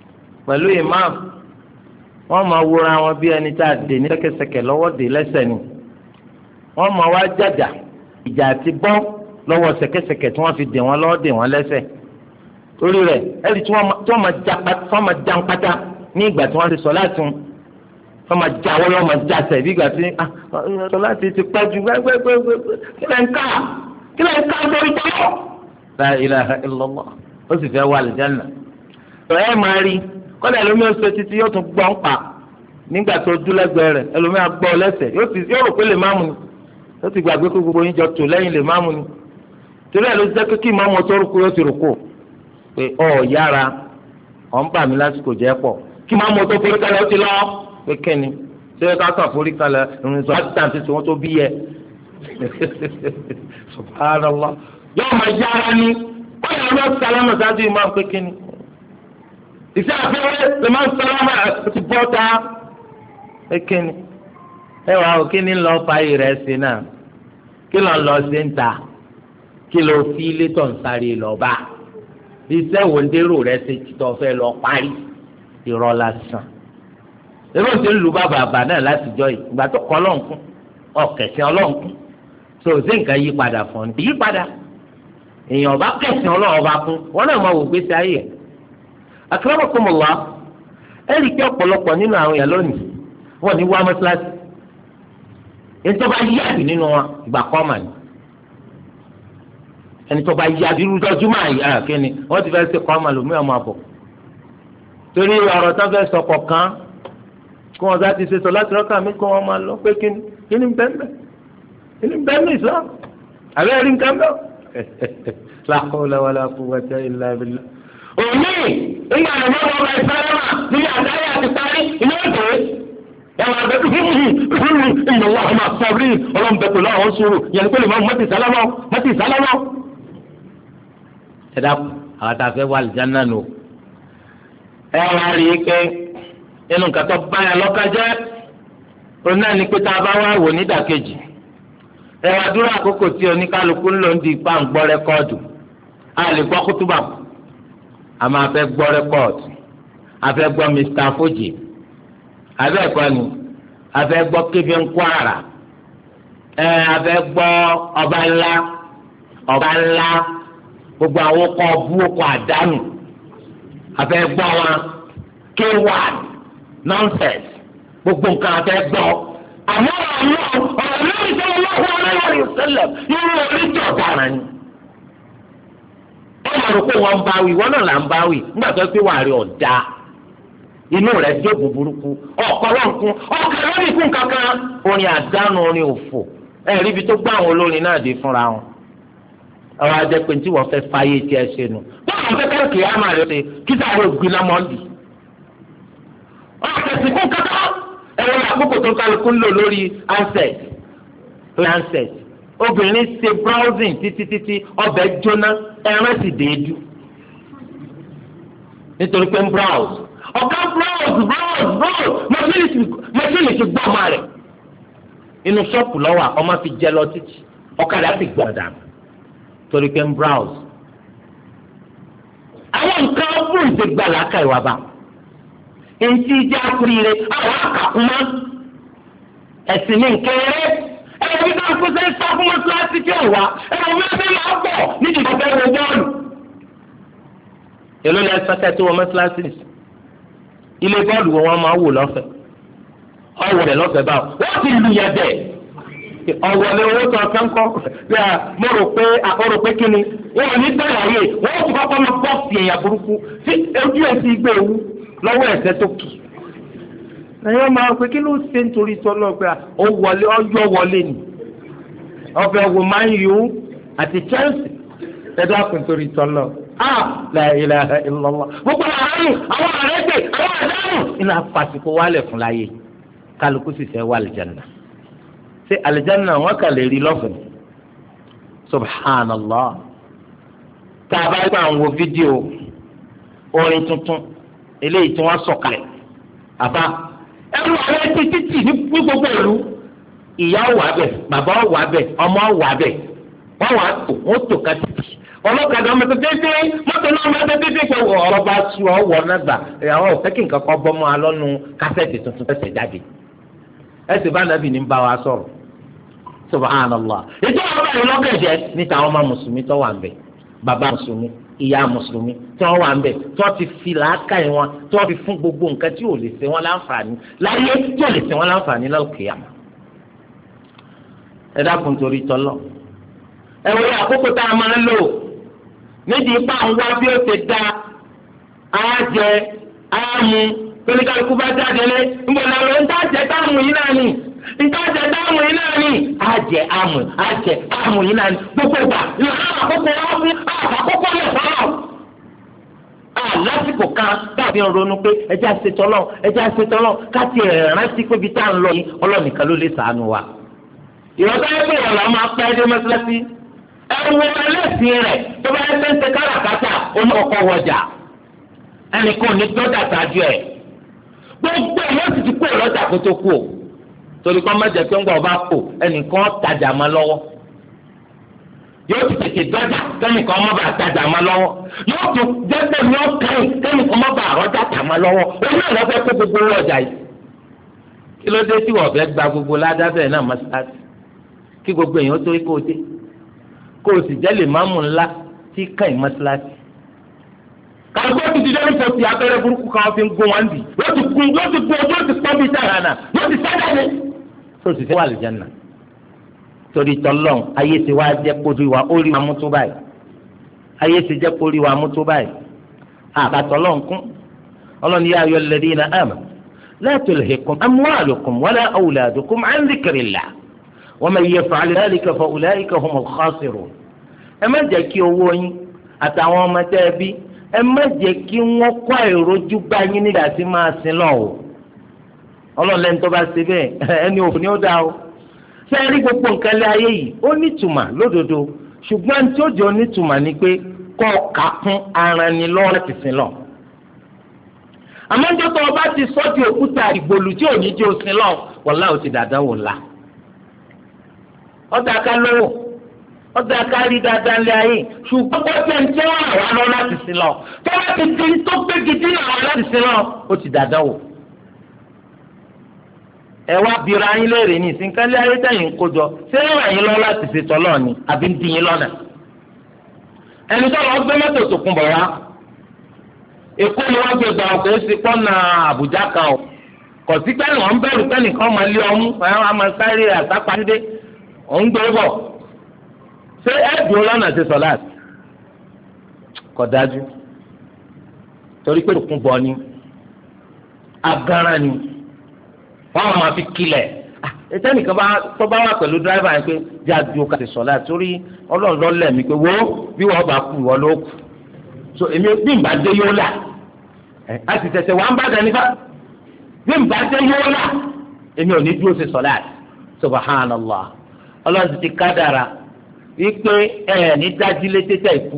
pẹ̀lú imam wọ́n máa wúra wọn bí ẹni tá a dè ní ṣẹ̀kẹ̀ṣẹ̀kẹ̀ lọ́wọ́ dè lẹ́sẹ̀ ni wọ́n máa wá jàjà ìjà àti bọ́ lọ́wọ́ ṣẹ̀kẹ̀ṣẹ̀kẹ̀ tí wọ́n fi dè wọ́n lọ́wọ́ dè wọ́n lẹ́sẹ̀ torí rẹ̀ ẹ̀rí tí wọ́n máa já pátá ní ìgbà tí wọ́n ti sọ láti wọn wọ́n máa já wọ́n lọ́wọ́ máa já sẹ̀ bí ìgbà tí sọ láti ti pẹ́ ju gbẹ́gbẹ́gbẹ́ kí lẹ́ ń ká kí lẹ́ ń ká lórí tọ́lọ́. La ilaha illallah ó sì fẹ́ wà lìjánà ẹ máa rí kọ́lá ẹlòmíì oṣù títí yóò tún gbọ́n pa nígbà tó dúlẹ́gbẹ̀ẹ́ rẹ̀ ẹlòmíì àgbọ̀ lẹ́sẹ̀ yóò ti yóò rò pé lè máàmù ni yóò ti gbàgbé kó gbogbo yín jọ tò lẹ́yìn lè máàmù ni torí ẹ̀ ló ti jẹ́ pé kí ìmáàmù tó rúkú yóò ti rúkú pé ọ̀ yára ọ̀ ń bà mí lásìkò jẹ́ pọ̀ kí ìmáàmù tó forí kalẹ̀ ó ti lọ pé kẹ́ni ṣé ká kàn forí kalẹ̀ ìrìnsọ láti tàǹtí tí wọ́n tó bí yẹ subhanallah yóò máa yára ni kọ́lá ló sálámà sáájú ìmáàmù pé kẹ́ni ìṣe àfẹ́wẹ́ lè máa ń sálámà ti bọ́ ta ẹ̀kẹ́ni ẹ wà ó kí ni lọ fa ìrẹ́ sí náà kí lọ lọ sí ń ta kí lọ fi ilé tó ń sáré lọ bá iṣẹ́ wo ń dérò rẹ ṣe tó fẹ́ lọ parí irọ́ lásán èrò tí ń lu bàbà àbà náà látijọ́ yìí ìgbà tó kọ́ ọlọ́nkún ọ̀kẹ̀sìn ọlọ́nkún tó o sì nǹkan yí padà fún ọ yí padà èèyàn bá kẹ̀sìn ọlọ́run ọba kún wọn náà máa wò gbèsè ayé ẹ̀ akramakumullah ẹ̀rí kí ọ̀pọ̀lọpọ̀ nínú àwọn èèyàn lónìí wọ́n ní wá mọ́sálásí ẹni tó bá yáàdì nínú wọn ìgbà kọ́ mà ní ẹni tó bá yáàdì irú dọ́júmọ́ àyà kíni wọ́n ti fẹ́ ṣe kọ́ mà lómi ọmọ àbọ̀ torí ọ̀rọ̀ tó fẹ́ sọ kọ̀ọ̀kan kí wọ́n sá ti ṣe sọ láti rọ́kà mí kó wọ́n máa lọ pé kíni kíni bẹ́ẹ̀ kíni bẹ́ẹ̀ ní Islam àbẹ́ rí nǹkan bẹ́ẹ̀ la hawla wala quwwata illa billah òní ìgbà àdàmọ́ wọn bá ìsáyẹ́mà níbi àdáyé àti parí ilé ìgbé ẹ̀wọ̀n àgbẹ̀kú ìnà wà ọmọ àfọ̀rí ọlọ́mọbẹ pẹ̀lú àwọn sùúrù yẹn pẹ̀lú mọ́ mọ́tì sálámọ́ mọ́tì sálámọ́. ẹ dákun àwọn tá a fẹ́ wà lìjánná nù. ẹ wá rí i pé inú nǹkan tó báyà lọ́kàjẹ́ òun náà ní pé tá a bá wá wò nídàkejì ẹ wá dúró àkókò tí oníkálukú ń lò ń di ipá ń gbọ́ rẹ́kọ́ọ̀dù a lè gbọ́ kútúbà a máa fẹ́ gbọ́ rẹ́kọ́ọ̀dù a fẹ́ gbọ́ Mr. Fuji abẹ́ ẹ̀kọ́ ni a fẹ́ gbọ́ Kevin Kwara ẹ a fẹ́ gbọ́ ọba ńlá ọba ńlá gbogbo àwọn ọkọ̀ ọbú ọkọ̀ àdánù a fẹ́ gbọ́ wọn k one nonsense gbogbo nǹkan a fẹ́ gbọ́ àmọ́ àwọn ọ̀rọ̀ lórí sọ́wọ́ lọ́wọ́ aláwọ̀ ìṣẹ̀lẹ̀ irú oríṣi ọ̀daràn ni wọ́n máa rò pé wọ́n ń báwí wọ́n náà là ń báwí nígbà tó pé wàá rí ọ̀dà inú rẹ̀ dé búburúkú ọ̀pọ̀ lọ́nkún ọ̀kẹ́ lórí ikú kankan orin àdánù orin òfò ẹ̀rí ibi tó gbá àwọn olórin náà dé fúnra wọn. ọ̀rọ̀ ajẹ́ pé tí wọ́n fẹ́ fáyé tí ẹ ṣe nù báwọn fẹ́ kẹ́rẹ́ kìí àmà rẹ̀ ṣe kí sáré gbiná mọ́ndì. ọ̀kẹ́ sì kún kankan ẹ̀rọ àkókò tó kálukú ń lò lórí handset handset obìnrin ṣe browsing títí títí ọbẹ̀ jóná ẹran sì déédú nítorí pé ń browse ọ̀ká browse browse browse mọ́tíìlì ti gbọ́ ọmọ rẹ̀ inú ṣọ́ọ̀pù lọ́wọ́ ọmọ fi jẹ lọ títí ọ̀kadà sì gbọ́ ọ̀dà torí pé ń browse. àwọn nǹkan ọ̀bùn ti gbà láàkà ìwà bá èyí ìjà kúrìrè àwọn àkàkùnmá ẹ̀sìn ní nkéré ẹ̀rọ bí ká kó sẹ́yìn sá fún mọ́tíláṣí tí ò wá ẹ̀rọ bí wọ́n máa bọ̀ nídìí tó fẹ́ wọ bọ́ọ̀lù. èló ni ẹ̀sán kẹ́tí wọ mọ́tíláṣí ilé bọ́ọ̀lù wọn máa wò lọ́fẹ̀ẹ́ ọwọ́ rẹ̀ lọ́fẹ̀ẹ́ báwo wọ́n ti lu yẹn bẹ́ẹ̀ ọwọ́ ni owó tó ọ̀sán kọ́ mo rò pé àkọ́rò pé kíni wọn ò ní bẹ́ẹ̀ ayé wọ́n ti kọ́kọ́ máa bọ́ọ̀sì èèyàn burúkú tí ojú ẹ̀ ti gbé ewu lọ́wọ́ ẹ̀sẹ̀ tó kì ẹ̀yọ́ máa pé kí ló ṣe nítorí tọ́lọ́ pé ó wọlé ọjọ́ wọlé ni ọbẹ̀ wo Man U àti Chelsea ẹ̀dọ́ àpò nítorí tọ́lọ́ ah la ilaha illallah gbogbo àárín àwọn àrẹ́gbẹ̀ àwọn àdánù iná pàṣípò wálẹ̀ fún láyé kálukú sì fẹ́ wà àlìjáná ṣé àlìjáná wọn kà lè rí lọ́fẹ̀ẹ́ subhanallah tá a bá gbà ń wo fídíò orin tuntun eléyìí tí wọ́n sọ̀kalẹ̀ àbá ẹrù àwọn ẹtí títì ní gbogbo ìlú ìyá wà bẹ bàbá wà bẹ ọmọ wà bẹ wọn wà tó wọn tó ká títì ọlọ́kadà ọmọ tó tètè mọ́tò náà ọmọ tó tètè pé ọ̀rọ̀ bá tu ọwọ́ náà gbà àwọn òfẹ́ kí nǹkan kan bọ́ mọ́ alọ́nu kásẹ̀tì tuntun tẹ̀sẹ̀ jáde ẹ̀sìn bá nàbì ní bá wa sọ̀rọ̀ subhanallah ètò ọ̀rọ̀ báyìí lọ́kẹ̀jẹ̀ níta àwọn ọmọ mùsùlùmí tó wà ń bẹ̀ bàbá mùsùlùmí ìyá mùsùlùmí tí wọ́n wà ń bẹ̀ tí wọ́n ti fi làákàyè wọn tí wọ́n fi fún gbogbo nǹkan tí ò lè ṣe wọn láǹfààní láyé tí ò lè ṣe wọn láǹfààní lálùkìyámà. ẹ dákun torí tọ́lọ̀ ẹ wọlé àkókò tá a máa ń lò nídìí ipá ń wá bí ó ti da àájẹ àámu tóníkàlùkù bá jáde lé ńgbọ̀nà ló ń dájẹ táàmù yìí náà ni ìdájẹ táàmù yìí náà ni àjẹ àmù àjẹ àmù yìí náà ni gbogbo ìgbà ní àwọn àkókò wọn fún àkókò lè fọlọ. lásìkò kan dàbí ronú pé ẹjẹ àṣetọ́lọ́ ẹjẹ àṣetọ́lọ́ káti ẹ̀ rántí pé ibi tá à ń lọ yìí ọlọ́nìkan ló lè ṣàánú wa. ìrọ̀lẹ́ ẹgbẹ́ ìrọ̀lẹ́ máa pẹ́ dé mọ́sálásí ẹ̀wọ̀n ẹlẹ́sìn rẹ̀ tó bá yẹ fẹ́ǹsẹ̀ káràkátà oníkọ̀kọ̀ wọjà ẹnìkan ní dọ́jà sáájú ẹ̀ gbogbo ẹ̀ yóò sì ti kú ọlọ́jà kó tó kú o torí kọ́ mẹ́jẹ tó ń gbọ́ ọba kù ẹnìkan tajà máa lọ́wọ́ yóò ti tètè dọ́jà kẹ́nìkan má bàa tajà máa lọ́wọ́ yóò tún jẹ́sẹ̀ ní ọ̀kẹ́yìn kẹ́nìkan má bàa rọ́jà tà máa lọ́wọ́ òun náà lọ́fẹ́ kó gbogbo ọjà yìí kí ló dé tí wọ́n fẹ́ gba gbogbo ládàbẹ̀ náà mọ́sálásí kí gbogbo èèyàn tó kó o dé kó o sì jẹ́ lè má mú ńlá tí kàn mọ́sálásí. kàgbọ́ ti di lórí fòsì abẹ́rẹ́ burúkú kan fi ń gún wọn bì yóò ti gún yóò ti gún yóò ti pọ́n bí sàrànà yóò ti sájà ní. tó o sì fẹ́ wà lè jẹ́nà torí tọ́lọ́n ayé ti wá jẹ́ kó rí wa ó rí wa mú tó báyìí ayé ti jẹ́ kó rí wa mú tó báyìí àbàtọ́lọ́n kún ọlọ́ni yá ayọ̀ alladhina amanu la tulhikum amwalukum wala awladukum an dhikrillah wa man yaf'al dhalika fa ulaika humul khasirun. ẹ má jẹ́ kí owó yín àtàwọn ọmọ tẹ́ ẹ bí ẹ má jẹ́ kí wọ́n kọ́ àìrójú bá yín nígbà tí máa sin lọ o ọlọ́ọ̀lẹ́ni tó bá ṣe bẹ́ẹ̀ ẹni òfin ni ó dá o ṣé ẹ rí gbogbo nǹkan lé ayé yìí ó nítumà lódodo ṣùgbọ́n tí ó jẹ́ onítùmà ni pé kọ́ ọ̀ka kún ara ni lọ́wọ́ láti sin lọ àmọ́ ń jọ́tọ̀ ọba ti sọ́ di òkúta ìgbòlù tí ò ní jẹ́ òsìn lọ wàlá ò ti dàda wò la ọ̀dà ká lówó ọ̀dà ká rí dáadáa lé ayé ṣùgbọ́n kó tẹ̀ ń tẹ́ wà wá lọ láti sin lọ tó bá ti di tó gbé gidi náà láti sin lọ ó ti dàda wò ẹ wá bira yín léèrè ní ìsìnkálẹ̀ ayé tẹ̀yìn kójọ ṣé ń ràn yín lọ láti ṣe tọ́lọ́ ni àbí ń dín yín lọ́nà ẹni tó lọ gbé mọ́tò tó kún bọ̀ wá èkó ni wọ́n gbé gbà ọkọ̀ èsì pọ́nà àbújá kan o kò sí pé wọ́n ń bẹ̀rù pé nìkan máa lé ọmú àwọn amasáré àsápàdé òun gbé bọ̀ ṣé ẹ dùn lọ́nà ṣe sọ láti kò dájú torí pé òkun bọ̀ ni agara ni wọ́n máa fi kilẹ̀ ètò ẹnìkan bá tó bá wà pẹ̀lú dírẹ́fà yẹn pé jáde ó ká ti sọ láti torí ọlọ́run lọ́lẹ̀ mi pé wo bí wọ́n bá kú wọ́n ló kù so èmi bí n bá dé yóò là ẹ a ti tẹsẹ̀ wà ń bá dání fa bí n bá dé yóò là èmi ò ní dúró ṣe sọlá subhanallah ọlọ́run ti ti kádàrà wípé ẹ ní dájú létí tẹ̀ kú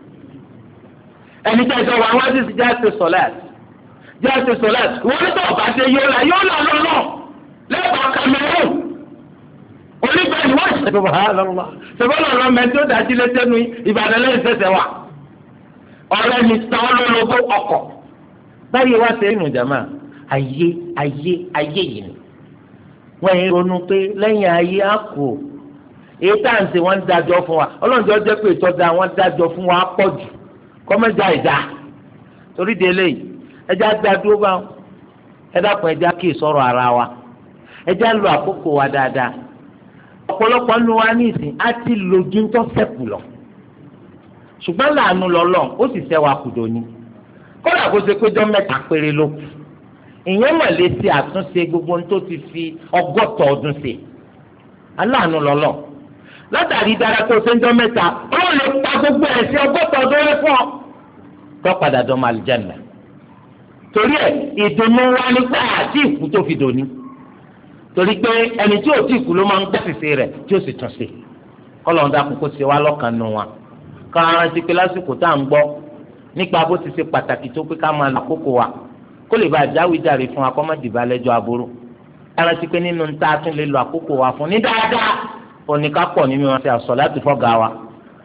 ẹni tẹ̀ sọ wà wọ́n ti ti já ṣe sọlá já ṣe sọlá wọ́n ní tó bá dé yóò là yóò là lọ́nà lẹ́bàá Cameroon onígbàdì wọ́n ṣe subhanallah ṣùgbọ́n ọ̀rọ̀ mẹ́tò dájú létí nu Ìbàdàn lẹ́yìn sẹ́sẹ̀ wà ọ̀rẹ́ mi tán lólobó ọkọ̀ báyìí wá sí inú jàmá ayé ayé ayé yìí ni wọ́n yẹn ronú pé lẹ́yìn ayé á kù èyí tá à ń ṣe wọ́n ń dájọ́ fún wa ọlọ́njọ́ jẹ́ pé ìtọ́jà wọ́n dájọ́ fún wa pọ̀ jù kọ́mẹ́jà ìdá torí de eléyìí ẹjẹ́ á dúró bá wọn ẹ dákun ẹjẹ́ á kí ìsọ̀rọ̀ ara wa ẹjẹ́ á lo àkókò wa dáadáa ọ̀pọ̀lọpọ̀ nínú wa ní ìsìn á ti lójú tó ṣẹ́kù lọ ṣùgbọ́n láàánú lọ́lọ́ ó sì sẹ́wà kùdò ní kódà kó ṣe péjọ mẹ́ta péré ló kù ìyẹn mà lè ṣe àtúnṣe gbogbo ohun tó ti fi ọgọ́ta ọdún ṣe aláàánú lọ́lọ́ látàrí dára tó ṣe ń jọ mẹ́ta ó lè pa gbogbo ẹ̀ sí ọgọ́ta ọdún rẹ fún ọ tó padà dọ́mọ àlùjánnà torí ẹ̀ ìdùnnú wa nípa àti ìkú tó fi dòní torí pé ẹni tí ò tí ìkú ló máa ń gbẹ́sìsì rẹ̀ tí ó sì tún ṣe kọ́lọ́ọ̀dà kókó ṣe wá lọ́kàn nù wọn ká rántí pé lásìkò tá à ń gbọ́ nípa bó ti ṣe pàtàkì tó pé ká máa lọ àkókò wa kó lè bá àjáwéjàre fún wa kó má dìbà lẹ́jọ́ aburú ká rántí pé nínú ń tá a tún lè lo àkókò wa fún ní dáadáa òní ká pọ̀ nínú wọn ṣe àsọ̀láàtì fọ́gà wa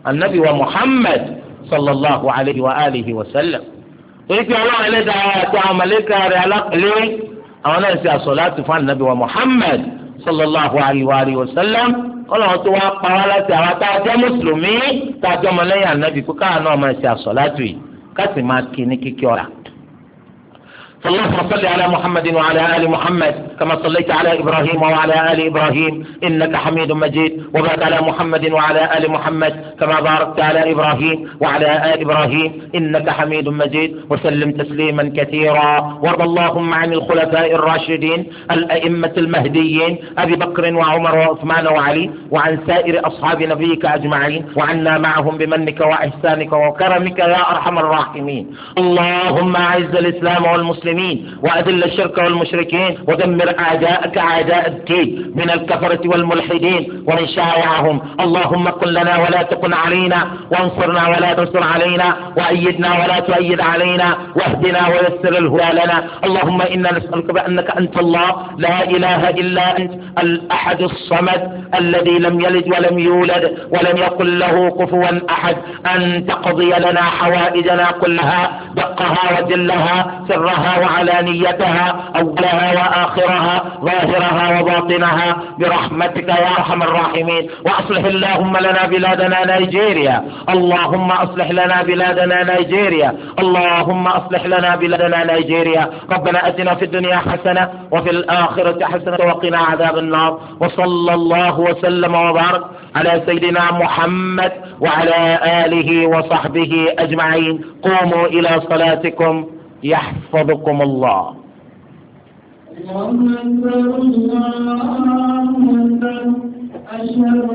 anabi wa Muhammad sallallahu alayhi wa alihi wa sallam. torí pé ọlọ́run ẹlẹ́dàá àti àwọn màláíkà rẹ̀ alápẹ̀lẹ́ àwọn náà ṣe àsọ̀láàtù fún anabi wa Muhammad sallallahu alayhi wa alihi wa sallam. ọlọ́run tó wá pa wá láti àwọn tá a jẹ́ mùsùlùmí tá a jẹ́ ọmọlẹ́yìn anabi kó káà náà máa ṣe àsọ̀láàtù yìí ká sì máa kí ní kíkí ọ̀rà. اللهم صل على محمد وعلى آل محمد كما صليت على إبراهيم وعلى آل إبراهيم إنك حميد مجيد وبارك على محمد وعلى آل محمد كما باركت على إبراهيم وعلى آل إبراهيم إنك حميد مجيد وسلم تسليما كثيرا. وارض اللهم عن الخلفاء الراشدين الأئمة المهديين أبي بكر وعمر وعثمان وعلي وعن سائر أصحاب نبيك أجمعين وعنا معهم بمنك وإحسانك وكرمك يا أرحم الراحمين. اللهم أعز الإسلام والمسلمين وأذل الشرك والمشركين ودمر أعداءك أعداء الدين من الكفرة والملحدين ومن شايعهم. اللهم كن لنا ولا تكن علينا وانصرنا ولا تنصر علينا وأيدنا ولا تؤيد علينا واهدنا ويسر الهدى لنا. اللهم إنا نسألك بأنك أنت الله لا إله إلا أنت الأحد الصمد الذي لم يلد ولم يولد ولم يكن له كفوا أحد أن تقضي لنا حوائجنا كلها دقها وجلها سرها وعلانيتها أولها وآخرها ظاهرها وباطنها برحمتك يا أرحم الراحمين. وأصلح اللهم لنا بلادنا نيجيريا. اللهم أصلح لنا بلادنا نيجيريا. اللهم أصلح لنا بلادنا نيجيريا. ربنا أتنا في الدنيا حسنة وفي الآخرة حسنة وقنا عذاب النار. وصلى الله وسلم وبارك على سيدنا محمد وعلى آله وصحبه أجمعين. قوموا إلى صلاتكم يحفظكم الله. الله أكبر الله أكبر أشهد